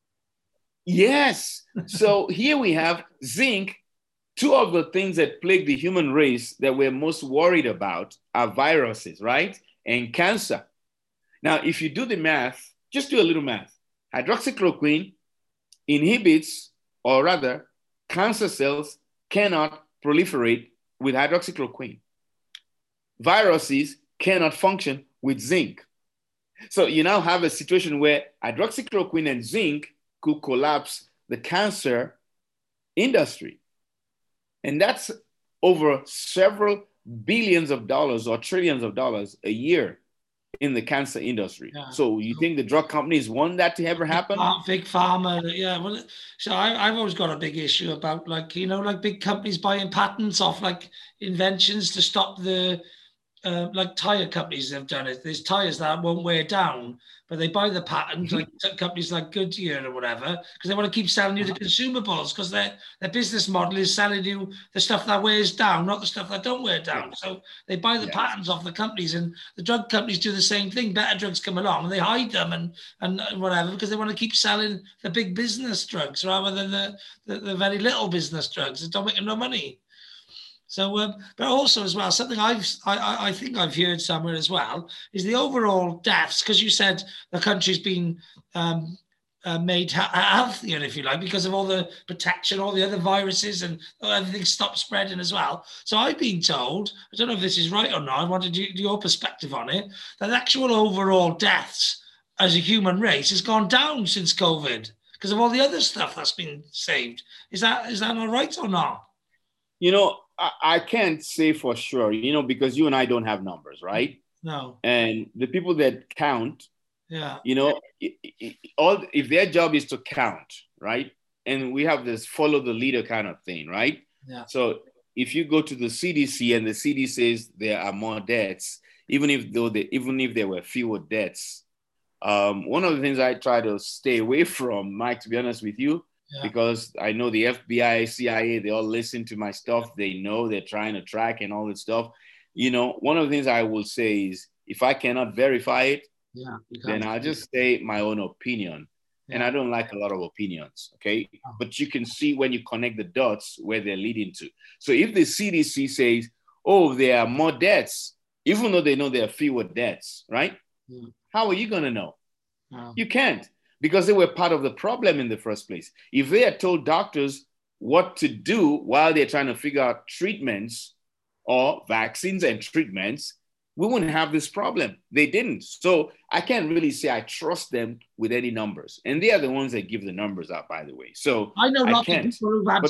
Yes. So here we have zinc. Two of the things that plague the human race that we're most worried about are viruses, right? And cancer. Now, if you do the math, just do a little math. Hydroxychloroquine inhibits, or rather, cancer cells cannot proliferate with hydroxychloroquine. Viruses cannot function with zinc. So you now have a situation where hydroxychloroquine and zinc could collapse the cancer industry. And that's over several billions of dollars or trillions of dollars a year in the cancer industry. Yeah. So you think the drug companies want that to ever happen? Big pharma, yeah. Well, so I've always got a big issue about like big companies buying patents off like inventions to stop the like tire companies have done it. There's tires that won't wear down, but they buy the patent, like companies like Goodyear or whatever, because they want to keep selling you the consumables, because their business model is selling you the stuff that wears down, not the stuff that don't wear down. So they buy the patents off the companies, and the drug companies do the same thing. Better drugs come along and they hide them and whatever, because they want to keep selling the big business drugs rather than the very little business drugs that don't make them no money. So, but also as well, something I think I've heard somewhere as well is the overall deaths, because you said the country's been made healthier, if you like, because of all the protection, all the other viruses, and everything stopped spreading as well. So I've been told, I don't know if this is right or not, I wanted your perspective on it, that the actual overall deaths as a human race has gone down since COVID because of all the other stuff that's been saved. Is that not right or not? I can't say for sure, because you and I don't have numbers, right? No. And the people that count, yeah, if their job is to count, right? And we have this follow the leader kind of thing, right? Yeah. So if you go to the CDC and the CDC says there are more deaths, even if there were fewer deaths, one of the things I try to stay away from, Mike, to be honest with you, because I know the FBI, CIA, they all listen to my stuff. They know they're trying to track and all this stuff. One of the things I will say is if I cannot verify it, then I'll just say my own opinion. Yeah. And I don't like a lot of opinions, okay? But you can see when you connect the dots where they're leading to. So if the CDC says, oh, there are more deaths, even though they know there are fewer deaths, right? Yeah. How are you going to know? You can't. Because they were part of the problem in the first place. If they had told doctors what to do while they're trying to figure out treatments or vaccines and treatments, we wouldn't have this problem. They didn't. So I can't really say I trust them with any numbers. And they are the ones that give the numbers out, by the way. So I know lots of people who've had,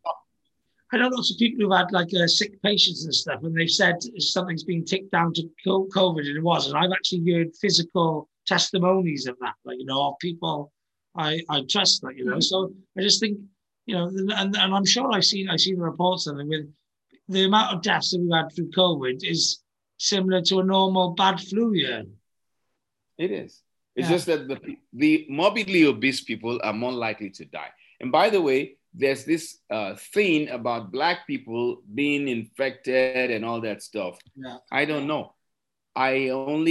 I know lots of people who've had like sick patients and stuff, and they've said something's been ticked down to COVID, and it wasn't. I've actually heard physical testimonies of that, like, of people I trust, like, So I just think, and I'm sure I've seen the reports of it with the amount of deaths that we've had through COVID is similar to a normal bad flu year. It is. It's just that the morbidly obese people are more likely to die. And by the way, there's this thing about Black people being infected and all that stuff. Yeah. I don't know. I've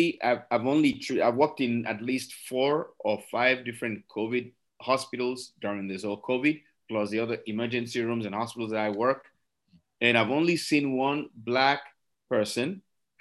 worked in at least 4 or 5 different COVID hospitals during this whole COVID, plus the other emergency rooms and hospitals that I work. And I've only seen one Black person,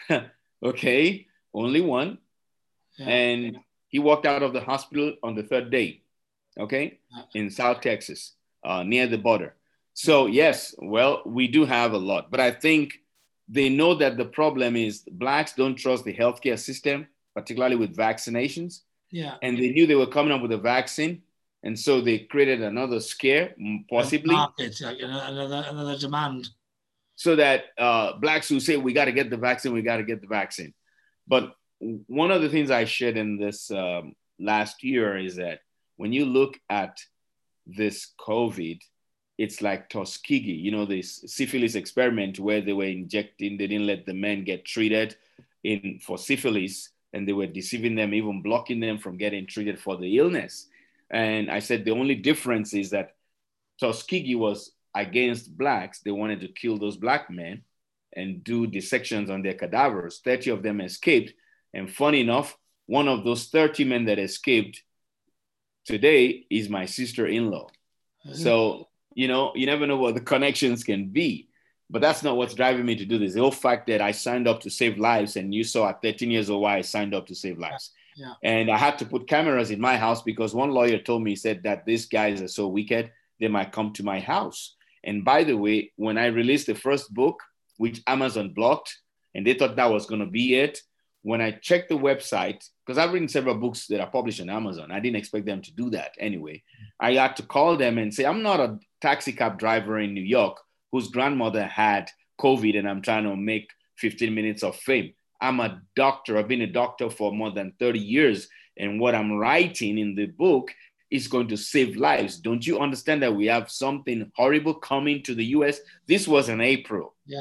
okay, only one. Yeah. And he walked out of the hospital on the 3rd day, okay, in South Texas, near the border. So yes, well, we do have a lot, but I think they know that the problem is Blacks don't trust the healthcare system, particularly with vaccinations. Yeah. And they knew they were coming up with a vaccine. And so they created another scare, possibly. Market, another demand. So that Blacks who say, we got to get the vaccine, we got to get the vaccine. But one of the things I shared in this last year is that when you look at this COVID, it's like Tuskegee, you know, this syphilis experiment where they were injecting, they didn't let the men get treated for syphilis, and they were deceiving them, even blocking them from getting treated for the illness. And I said the only difference is that Tuskegee was against blacks. They wanted to kill those black men and do dissections on their cadavers. 30 of them escaped. And funny enough, one of those 30 men that escaped today is my sister-in-law. So, you know, you never know what the connections can be. But that's not what's driving me to do this. The whole fact that I signed up to save lives, and you saw at 13 years old why I signed up to save lives. Yeah. And I had to put cameras in my house because one lawyer told me, he said that these guys are so wicked, they might come to my house. And by the way, when I released the first book, which Amazon blocked, and they thought that was going to be it, when I checked the website, because I've written several books that are published on Amazon, I didn't expect them to do that anyway. I had to call them and say, I'm not a taxi cab driver in New York whose grandmother had COVID and I'm trying to make 15 minutes of fame. I'm a doctor. I've been a doctor for more than 30 years. And what I'm writing in the book is going to save lives. Don't you understand that we have something horrible coming to the US? This was in April. Yeah.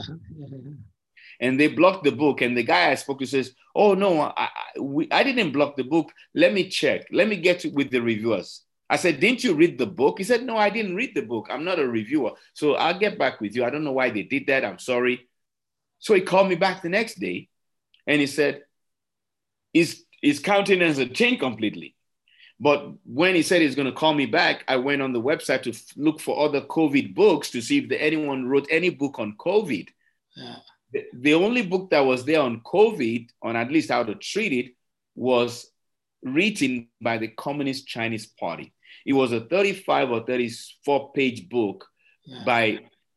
And they blocked the book. And the guy I spoke to says, oh, no, I didn't block the book. Let me check. Let me get with the reviewers. I said, didn't you read the book? He said, no, I didn't read the book. I'm not a reviewer. So I'll get back with you. I don't know why they did that. I'm sorry. So he called me back the next day and he said, his countenance had changed completely. But when he said he's going to call me back, I went on the website to look for other COVID books to see if anyone wrote any book on COVID. Yeah. The only book that was there on COVID, on at least how to treat it, was written by the Communist Chinese Party. It was a 35 or 34 page book by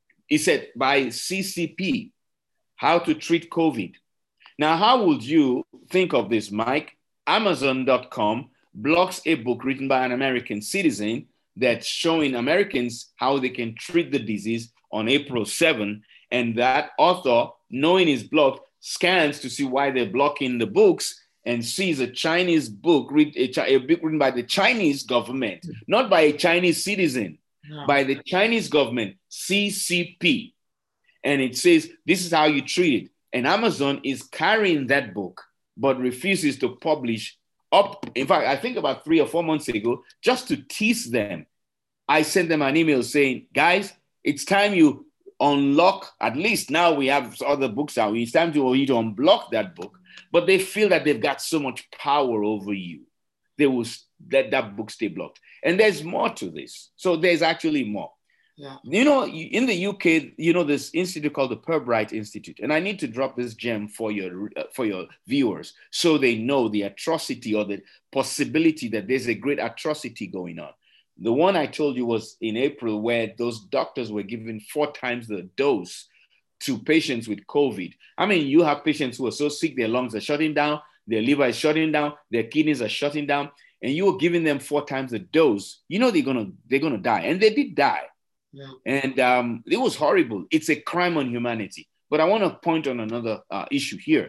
CCP, How to Treat COVID. Now, how would you think of this, Mike? Amazon.com blocks a book written by an American citizen that's showing Americans how they can treat the disease on April 7. And that author, knowing his blog, scans to see why they're blocking the books and sees a Chinese book, a book written by the Chinese government, not by a Chinese citizen, by the Chinese government, CCP. And it says, this is how you treat it. And Amazon is carrying that book, but refuses to publish up. In fact, I think about 3 or 4 months ago, just to tease them, I sent them an email saying, guys, it's time you unlock, at least now we have other books out. It's time for you to unblock that book. But they feel that they've got so much power over you. They will let that book stay blocked. And there's more to this. So there's actually more. Yeah. You know, in the UK, you know, this institute called the Pirbright Institute. And I need to drop this gem for your viewers so they know the atrocity or the possibility that there's a great atrocity going on. The one I told you was in April, where those doctors were giving 4 times the dose to patients with COVID. I mean, you have patients who are so sick, their lungs are shutting down, their liver is shutting down, their kidneys are shutting down, and you are giving them 4 times the dose. You know they're gonna die, and they did die. Yeah. And it was horrible. It's a crime on humanity. But I want to point on another issue here.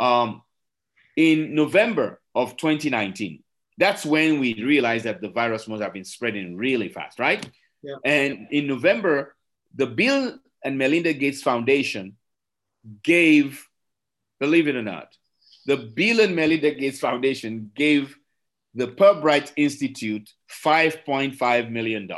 In November of 2019, that's when we realized that the virus must have been spreading really fast, right? Yeah. And in November, the Bill and Melinda Gates Foundation gave, believe it or not, the Bill and Melinda Gates Foundation gave the Pirbright Institute $5.5 million.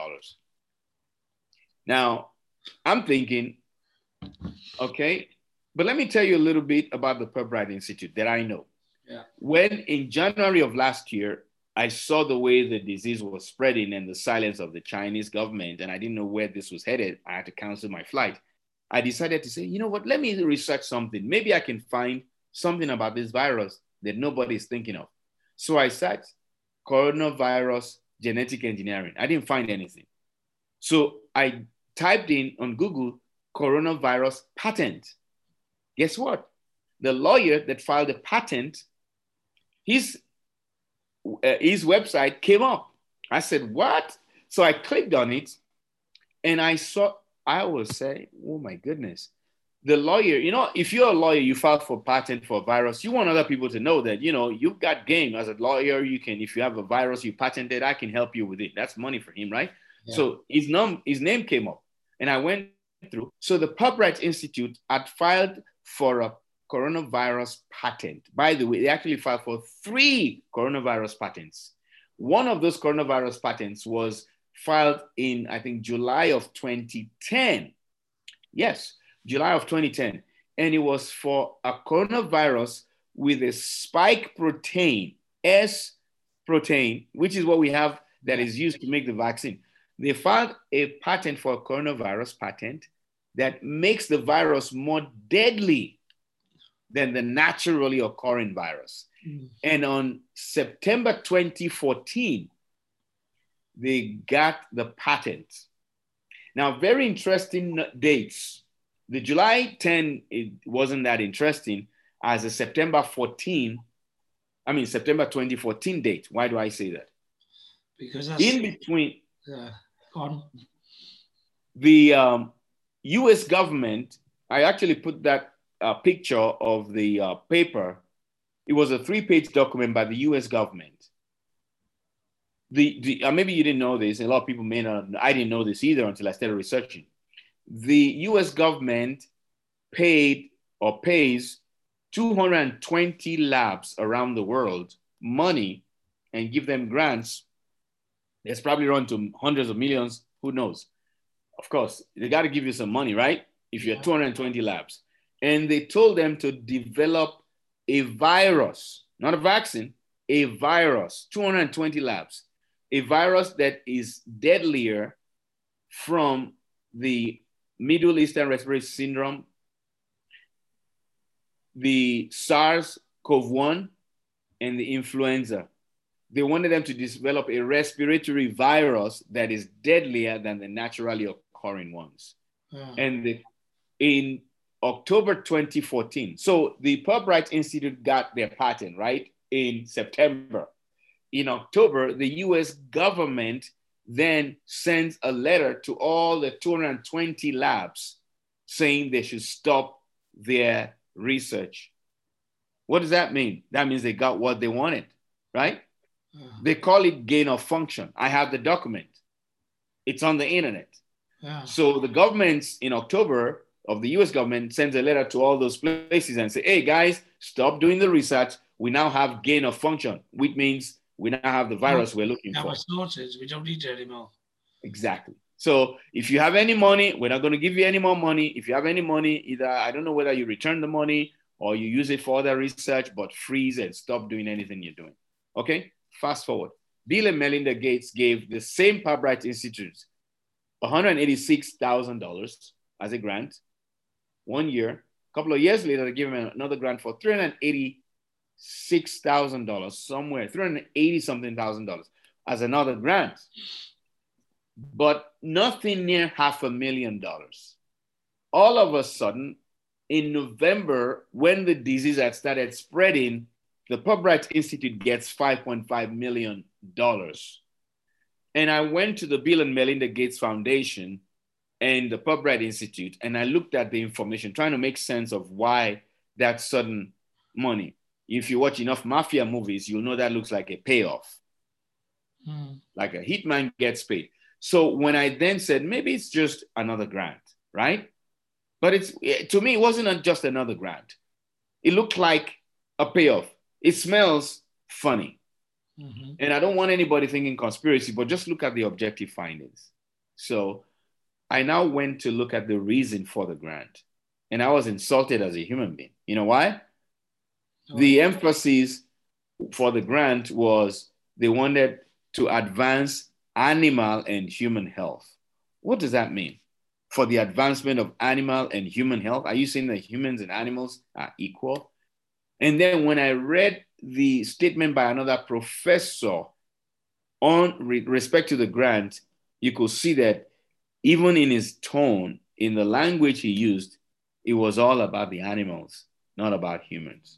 Now, I'm thinking, okay, but let me tell you a little bit about the Pirbright Institute that I know. Yeah. When in January of last year, I saw the way the disease was spreading and the silence of the Chinese government, and I didn't know where this was headed. I had to cancel my flight. I decided to say, you know what, let me research something. Maybe I can find something about this virus that nobody's thinking of. So I searched coronavirus genetic engineering. I didn't find anything. So I typed in on Google coronavirus patent. Guess what? The lawyer that filed the patent, his website came up. I said, what? So I clicked on it and I saw, I was saying, oh my goodness, the lawyer, if you're a lawyer, you file for patent for a virus, you want other people to know that, you've got game as a lawyer. You can, if you have a virus, you patent it, I can help you with it. That's money for him, right? Yeah. So his name came up and I went through. So the PubRights Institute had filed for a coronavirus patent. By the way, they actually filed for 3 coronavirus patents. One of those coronavirus patents was filed in, I think, July of 2010. Yes, July of 2010. And it was for a coronavirus with a spike protein, S protein, which is what we have that is used to make the vaccine. They filed a patent for a coronavirus patent that makes the virus more deadly than the naturally occurring virus. And on September 2014, they got the patent. Now, very interesting dates. The July 10, it wasn't that interesting as the September 2014 date. Why do I say that? Because that's in between on the US government, I actually put that picture of the paper. It was a 3-page document by the US government. Maybe you didn't know this. A lot of people may not. I didn't know this either until I started researching. The US government paid or pays 220 labs around the world money and give them grants. It's probably run to hundreds of millions. Who knows? Of course, they got to give you some money, right? If you're 220 labs. And they told them to develop a virus, not a vaccine, a virus, 220 labs, a virus that is deadlier from the Middle Eastern Respiratory Syndrome, the SARS-CoV-1, and the influenza. They wanted them to develop a respiratory virus that is deadlier than the naturally occurring ones. And in October 2014, so the PubRights Institute got their patent, right, in September. In October, the US government then sends a letter to all the 220 labs saying they should stop their research. What does that mean? That means they got what they wanted, right? They call it gain of function. I have the document. It's on the internet. So the governments in October of the US government sends a letter to all those places and say, hey guys, stop doing the research. We now have gain of function, which means we now have the virus we're looking for. We don't need it anymore. Exactly. So if you have any money, we're not going to give you any more money. If you have any money, either I don't know whether you return the money or you use it for other research, but freeze and stop doing anything you're doing. Okay? Fast forward. Bill and Melinda Gates gave the same PubRights Institute $186,000 as a grant 1 year. A couple of years later, they gave him another grant for $386,000 somewhere, $380-something thousand as another grant. But nothing near $500,000. All of a sudden, in November, when the disease had started spreading, the PubRights Institute gets $5.5 million. And I went to the Bill and Melinda Gates Foundation and the PubRights Institute, and I looked at the information, trying to make sense of why that sudden money. If you watch enough mafia movies, you'll know that looks like a payoff. Like a hitman gets paid. So when I then said, maybe it's just another grant, right? But to me, it wasn't just another grant. It looked like a payoff. It smells funny. And I don't want anybody thinking conspiracy, but just look at the objective findings. So I now went to look at the reason for the grant. And I was insulted as a human being. You know why? The emphasis for the grant was they wanted to advance animal and human health. What does that mean? For the advancement of animal and human health? Are you saying that humans and animals are equal? And then when I read the statement by another professor on respect to the grant, you could see that even in his tone, in the language he used, it was all about the animals, not about humans.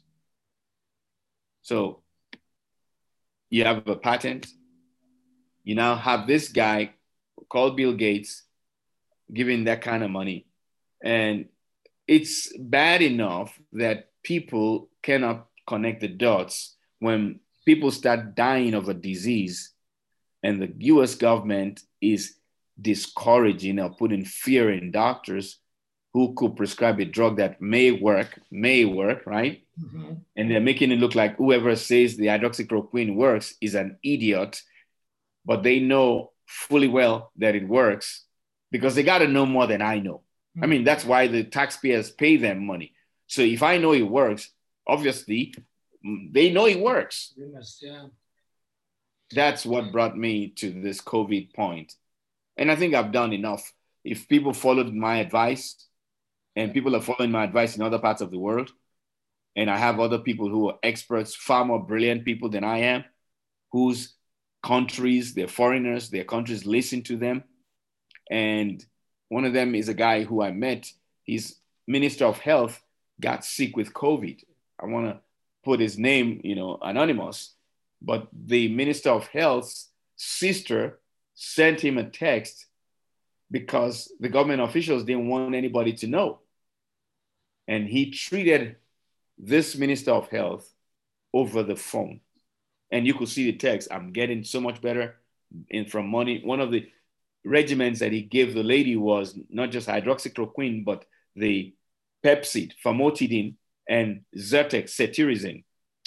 So you have a patent. You now have this guy called Bill Gates giving that kind of money. And it's bad enough that people cannot connect the dots when people start dying of a disease and the US government is discouraging or putting fear in doctors who could prescribe a drug that may work, right? Mm-hmm. And they're making it look like whoever says the hydroxychloroquine works is an idiot, but they know fully well that it works because they got to know more than I know. Mm-hmm. I mean, that's why the taxpayers pay them money. So if I know it works, obviously they know it works. Yes, yeah. That's what brought me to this COVID point. And I think I've done enough. If people followed my advice, and people are following my advice in other parts of the world, and I have other people who are experts, far more brilliant people than I am, whose countries, they're foreigners, their countries listen to them. And one of them is a guy who I met. His Minister of Health got sick with COVID. I want to put his name, anonymous. But the Minister of Health's sister sent him a text because the government officials didn't want anybody to know. And he treated this Minister of Health over the phone. And you could see the text, I'm getting so much better from money. One of the regimens that he gave the lady was not just hydroxychloroquine, but the Pepcid, famotidine, and Zyrtec, cetirizine,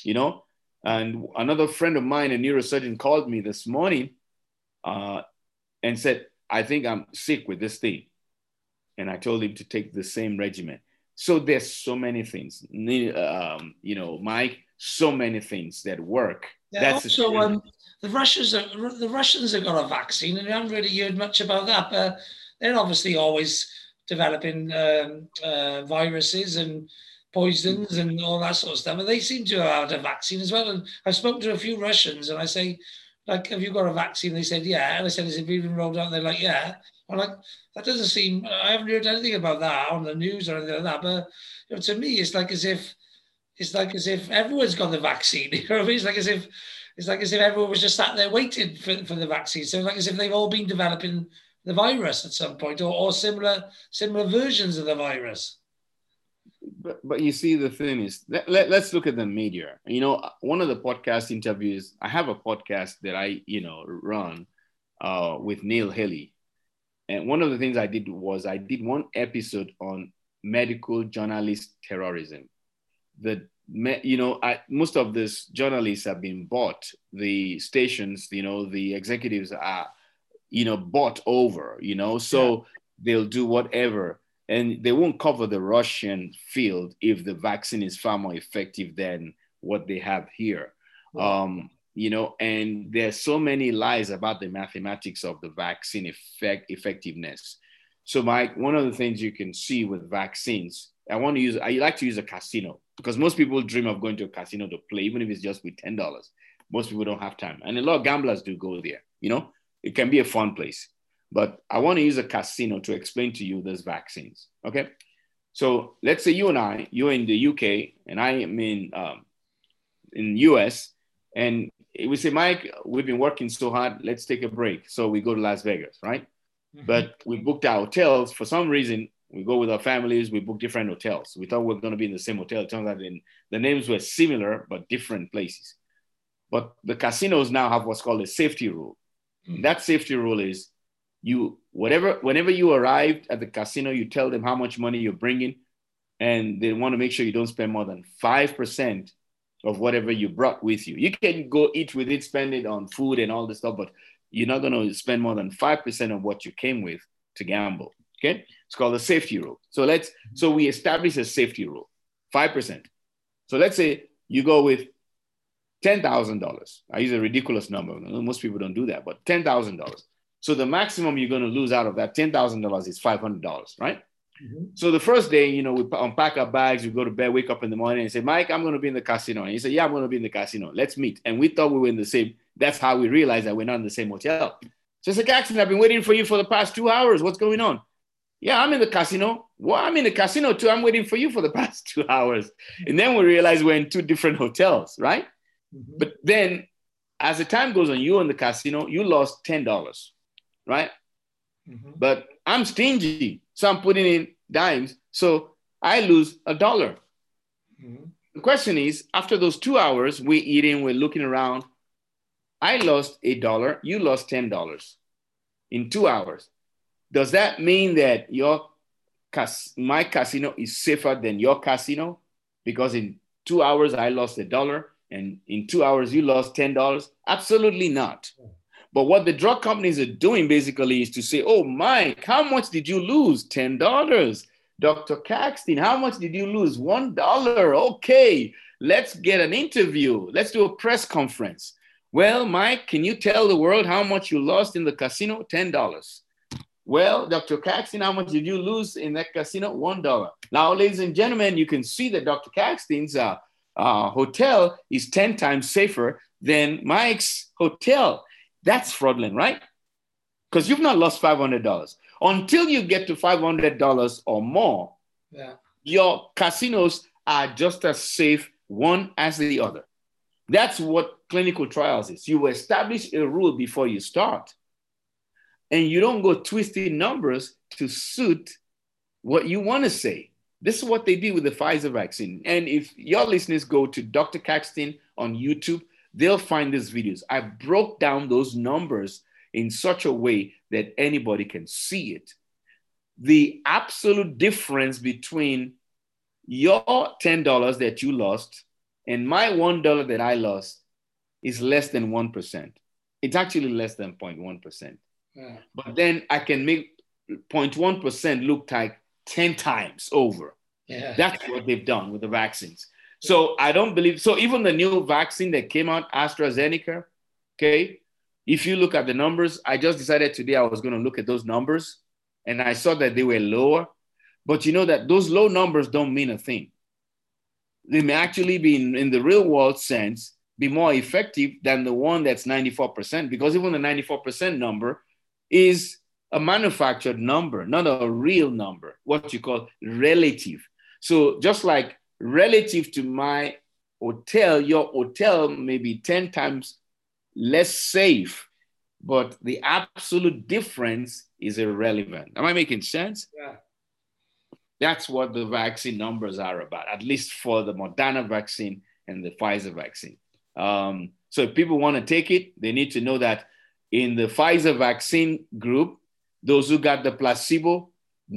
And another friend of mine, a neurosurgeon, called me this morning and said, I think I'm sick with this thing. And I told him to take the same regimen. So there's so many things, Mike, so many things that work. Yeah, that's also, the Russians have got a vaccine, and we haven't really heard much about that. But they're obviously always developing viruses and poisons and all that sort of stuff. And they seem to have had a vaccine as well. And I've spoken to a few Russians, and I say, like, have you got a vaccine? They said, yeah. And I said, is it being rolled out? They're like, yeah. I'm like, that doesn't seem, I haven't heard anything about that on the news or anything like that. But to me, it's like as if everyone's got the vaccine. You know what I mean? It's like as if everyone was just sat there waiting for the vaccine. So like as if they've all been developing the virus at some point, or similar versions of the virus. But you see, the thing is, let's look at the media. One of the podcast interviews, I have a podcast that I, run with Neil Haley. And one of the things I did was I did one episode on medical journalist terrorism. Most of these journalists have been bought. The stations, the executives are, bought over, so they'll do whatever. And they won't cover the Russian field if the vaccine is far more effective than what they have here. And there's so many lies about the mathematics of the vaccine effectiveness. So Mike, one of the things you can see with vaccines, I like to use a casino because most people dream of going to a casino to play, even if it's just with $10. Most people don't have time. And a lot of gamblers do go there, it can be a fun place. But I want to use a casino to explain to you those vaccines, okay? So let's say you're in the UK and I am in US, and we say, Mike, we've been working so hard, let's take a break. So we go to Las Vegas, right? Mm-hmm. But we booked our hotels. For some reason, we go with our families, we book different hotels. We thought we were going to be in the same hotel. It turns out the names were similar, but different places. But the casinos now have what's called a safety rule. Mm-hmm. That safety rule is whenever you arrived at the casino, you tell them how much money you're bringing, and they want to make sure you don't spend more than 5% of whatever you brought with you. You can go eat with it, spend it on food and all this stuff, but you're not going to spend more than 5% of what you came with to gamble. Okay, it's called the safety rule. So we establish a safety rule, 5%. So let's say you go with $10,000. I use a ridiculous number. Most people don't do that, but $10,000. So the maximum you're going to lose out of that $10,000 is $500, right? Mm-hmm. So the first day, we unpack our bags, we go to bed, wake up in the morning and say, Mike, I'm going to be in the casino. And he said, yeah, I'm going to be in the casino. Let's meet. And we thought we were in the same. That's how we realized that we're not in the same hotel. So it's like, Jackson, I've been waiting for you for the past 2 hours. What's going on? Yeah, I'm in the casino. Well, I'm in the casino too. I'm waiting for you for the past 2 hours. And then we realized we're in two different hotels, right? Mm-hmm. But then as the time goes on, you in the casino, you lost $10, right? Mm-hmm. But I'm stingy. So I'm putting in dimes. So I lose $1. Mm-hmm. The question is, after those 2 hours, we're eating, we're looking around. I lost $1, you lost $10 in 2 hours. Does that mean that my casino is safer than your casino? Because in 2 hours, I lost $1, and in 2 hours, you lost $10? Absolutely not. But what the drug companies are doing basically is to say, oh, Mike, how much did you lose? $10. Dr. Caxton, how much did you lose? $1. Okay, let's get an interview. Let's do a press conference. Well, Mike, can you tell the world how much you lost in the casino? $10. Well, Dr. Caxton, how much did you lose in that casino? $1. Now, ladies and gentlemen, you can see that Dr. Caxton's hotel is 10 times safer than Mike's hotel. That's fraudulent, right? Because you've not lost $500. Until you get to $500 or more, your casinos are just as safe one as the other. That's what clinical trials is. You establish a rule before you start, and you don't go twisting numbers to suit what you want to say. This is what they did with the Pfizer vaccine. And if your listeners go to Dr. Caxton on YouTube, they'll find these videos. I broke down those numbers in such a way that anybody can see it. The absolute difference between your $10 that you lost and my $1 that I lost is less than 1%. It's actually less than 0.1%. Yeah. But then I can make 0.1% look like 10 times over. Yeah. That's what they've done with the vaccines. So I don't believe, so even the new vaccine that came out, AstraZeneca, okay, if you look at the numbers, I just decided today I was going to look at those numbers, and I saw that they were lower. But you know that those low numbers don't mean a thing. They may actually be, in the real world sense, be more effective than the one that's 94%, because even the 94% number is a manufactured number, not a real number, what you call relative. So just like relative to my hotel, your hotel may be 10 times less safe, but the absolute difference is irrelevant. Am I making sense? Yeah. That's what the vaccine numbers are about, at least for the Moderna vaccine and the Pfizer vaccine. So if people want to take it, they need to know that in the Pfizer vaccine group, those who got the placebo,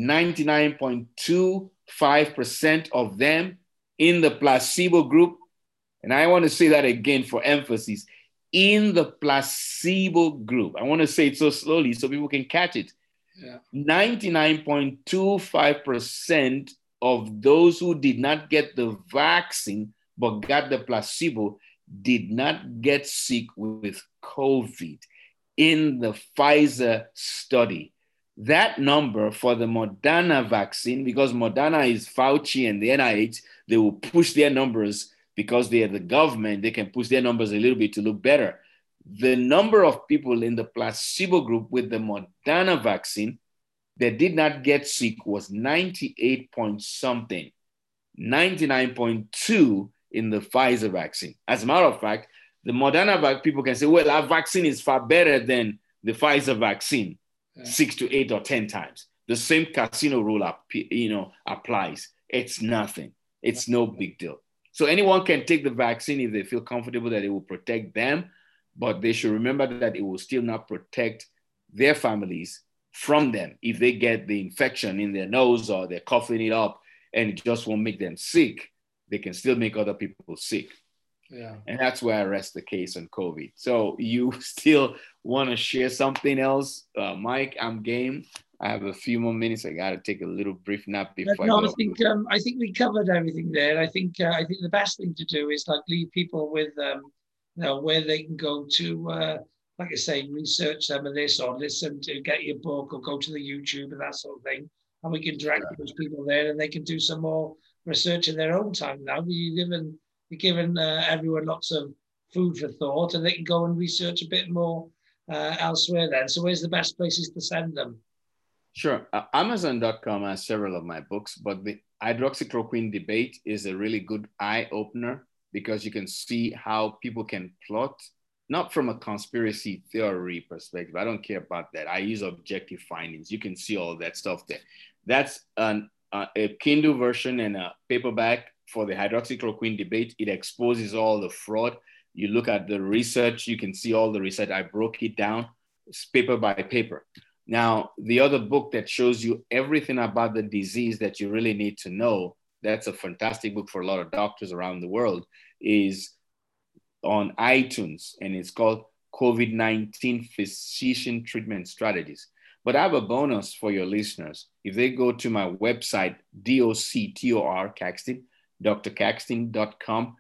99.25% of them in the placebo group, and I want to say that again for emphasis, in the placebo group. I want to say it so slowly so people can catch it. Yeah. 99.25% of those who did not get the vaccine but got the placebo did not get sick with COVID in the Pfizer study. That number for the Moderna vaccine, because Moderna is Fauci and the NIH, they will push their numbers because they are the government, they can push their numbers a little bit to look better. The number of people in the placebo group with the Moderna vaccine that did not get sick was 98 point something, 99.2 in the Pfizer vaccine. As a matter of fact, the Moderna people can say, well, our vaccine is far better than the Pfizer vaccine, 6 to 8 or 10 times. The same casino rule applies. It's nothing. It's no big deal. So anyone can take the vaccine if they feel comfortable that it will protect them, but they should remember that it will still not protect their families from them. If they get the infection in their nose or they're coughing it up and it just won't make them sick, they can still make other people sick. Yeah. And that's where I rest the case on COVID. So you still want to share something else? Mike, I'm game. I have a few more minutes. I got to take a little brief nap before I go. I think we covered everything there. I think the best thing to do is like leave people with where they can go to, like I say, research some of this or listen to get your book or go to the YouTube and that sort of thing. And we can direct those people there and they can do some more research in their own time now. You're giving everyone lots of food for thought and they can go and research a bit more elsewhere then. So where's the best places to send them? Sure. Amazon.com has several of my books, but the hydroxychloroquine debate is a really good eye-opener because you can see how people can plot, not from a conspiracy theory perspective. I don't care about that. I use objective findings. You can see all that stuff there. That's an a Kindle version and a paperback for the hydroxychloroquine debate. It exposes all the fraud. You look at the research, you can see all the research. I broke it down, it's paper by paper. Now, the other book that shows you everything about the disease that you really need to know, that's a fantastic book for a lot of doctors around the world, is on iTunes, and it's called COVID-19 Physician Treatment Strategies. But I have a bonus for your listeners. If they go to my website, DOCTOR, Caxton, drcaxton.com,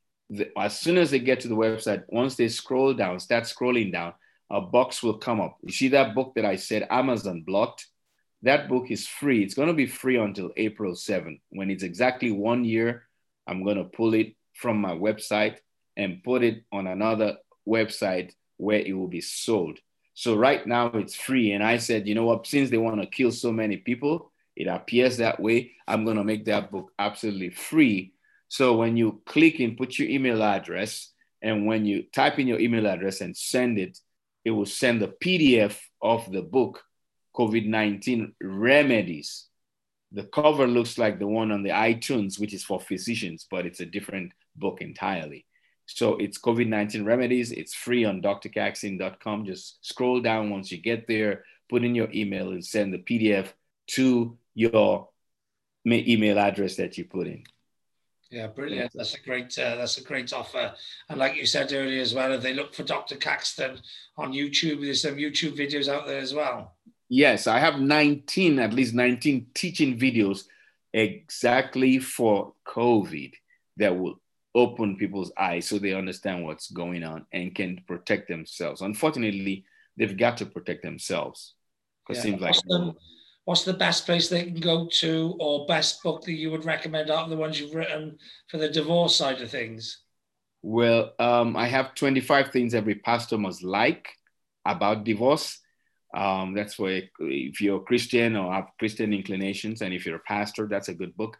as soon as they get to the website, once they scroll down, start scrolling down, a box will come up. You see that book that I said Amazon blocked? That book is free. It's going to be free until April 7th. When it's exactly 1 year, I'm going to pull it from my website and put it on another website where it will be sold. So right now it's free. And I said, you know what, since they want to kill so many people, it appears that way, I'm going to make that book absolutely free. So when you click and put your email address, and when you type in your email address and send it, it will send the PDF of the book, COVID-19 Remedies. The cover looks like the one on the iTunes, which is for physicians, but it's a different book entirely. So it's COVID-19 Remedies. It's free on drcaxton.com. Just scroll down once you get there, put in your email and send the PDF to your email address that you put in. Yeah, brilliant. That's a great offer. And like you said earlier as well, if they look for Dr. Caxton on YouTube, there's some YouTube videos out there as well. Yes, I have at least 19 teaching videos exactly for COVID that will open people's eyes so they understand what's going on and can protect themselves. Unfortunately, they've got to protect themselves. Because it seems like what's the best place they can go to, or best book that you would recommend out of the ones you've written for the divorce side of things? Well, I have 25 Things Every Pastor Must Like about divorce. That's where, if you're a Christian or have Christian inclinations, and if you're a pastor, that's a good book.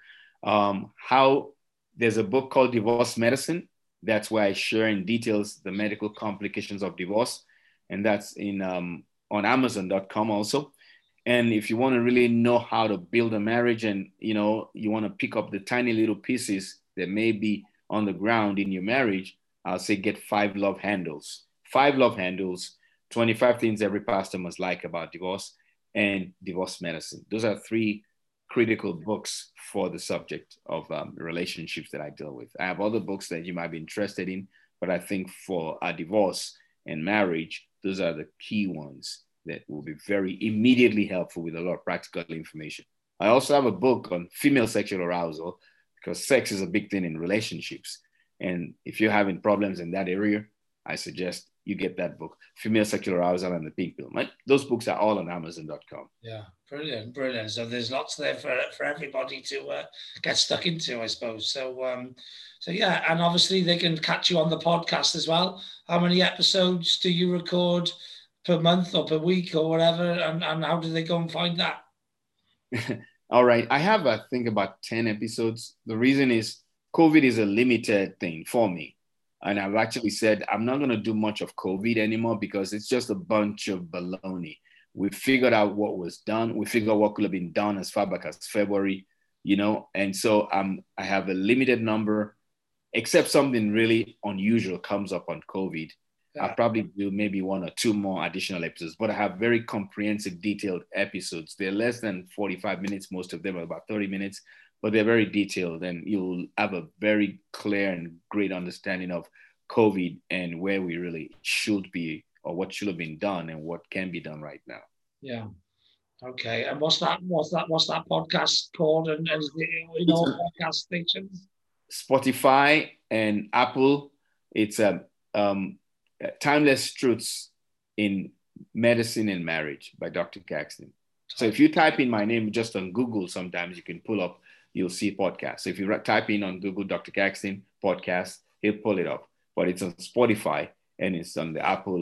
There's a book called Divorce Medicine. That's where I share in details the medical complications of divorce. And that's on Amazon.com also. And if you want to really know how to build a marriage, and you want to pick up the tiny little pieces that may be on the ground in your marriage, I'll say get 5 Love Handles. 5 Love Handles, 25 Things Every Pastor Must Like About Divorce, and Divorce Medicine. Those are 3 critical books for the subject of relationships that I deal with. I have other books that you might be interested in, but I think for a divorce and marriage, those are the key ones that will be very immediately helpful with a lot of practical information. I also have a book on female sexual arousal, because sex is a big thing in relationships. And if you're having problems in that area, I suggest you get that book, Female Sexual Arousal and the Pink Pill. Those books are all on Amazon.com. Yeah, brilliant. So there's lots there for everybody to get stuck into, I suppose. So yeah, and obviously they can catch you on the podcast as well. How many episodes do you record per month or per week or whatever? And how do they go and find that? All right. I have, I think, about 10 episodes. The reason is COVID is a limited thing for me. And I've actually said, I'm not going to do much of COVID anymore because it's just a bunch of baloney. We figured out what was done. We figured out what could have been done as far back as February, and so I have a limited number, except something really unusual comes up on COVID. Yeah. I'll probably do maybe 1 or 2 more additional episodes, but I have very comprehensive, detailed episodes. They're less than 45 minutes. Most of them are about 30 minutes. But they're very detailed, and you'll have a very clear and great understanding of COVID and where we really should be, or what should have been done and what can be done right now. Yeah. Okay. And what's that podcast called? And is it podcast stations? Spotify and Apple. It's Timeless Truths in Medicine and Marriage by Dr. Caxton. So if you type in my name just on Google, sometimes you can pull up, you'll see podcasts. So if you type in on Google Dr. Caxton podcast, he'll pull it up. But it's on Spotify and it's on the Apple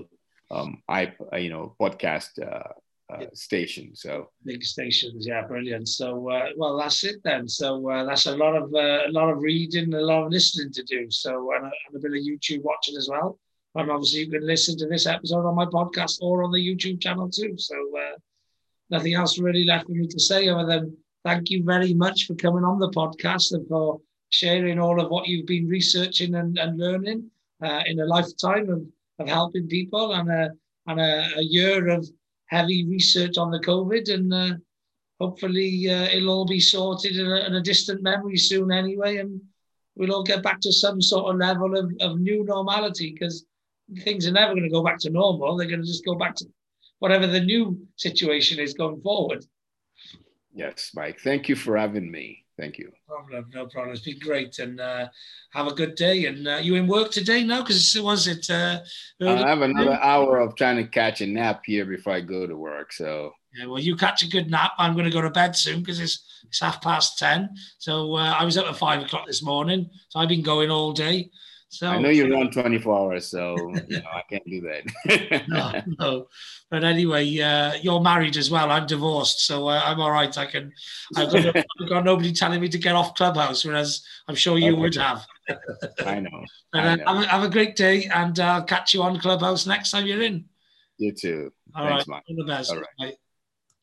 podcast station. So big stations, yeah, brilliant. So well, that's it then. So that's a lot of reading, a lot of listening to do. So and a bit of YouTube watching as well. And obviously you can listen to this episode on my podcast or on the YouTube channel too. So nothing else really left for me to say other than thank you very much for coming on the podcast and for sharing all of what you've been researching and learning in a lifetime of helping people and a year of heavy research on the COVID. And hopefully it'll all be sorted in a distant memory soon anyway. And we'll all get back to some sort of level of new normality, because things are never going to go back to normal. They're going to just go back to whatever the new situation is going forward. Yes, Mike. Thank you for having me. Thank you. No problem. It's been great, and have a good day. And you in work today now? Because was it? I have another hour of trying to catch a nap here before I go to work. So yeah, well, you catch a good nap. I'm going to go to bed soon because it's 10:30. So I was up at 5 o'clock this morning. So I've been going all day. So I know you run 24 hours, so I can't do that. No. But anyway, you're married as well. I'm divorced, so I'm all right. I've got nobody telling me to get off Clubhouse, whereas I'm sure you would have. I know. But have a great day, and I'll catch you on Clubhouse next time you're in. You too. Thanks, right. Mike. All the best. All right. Bye.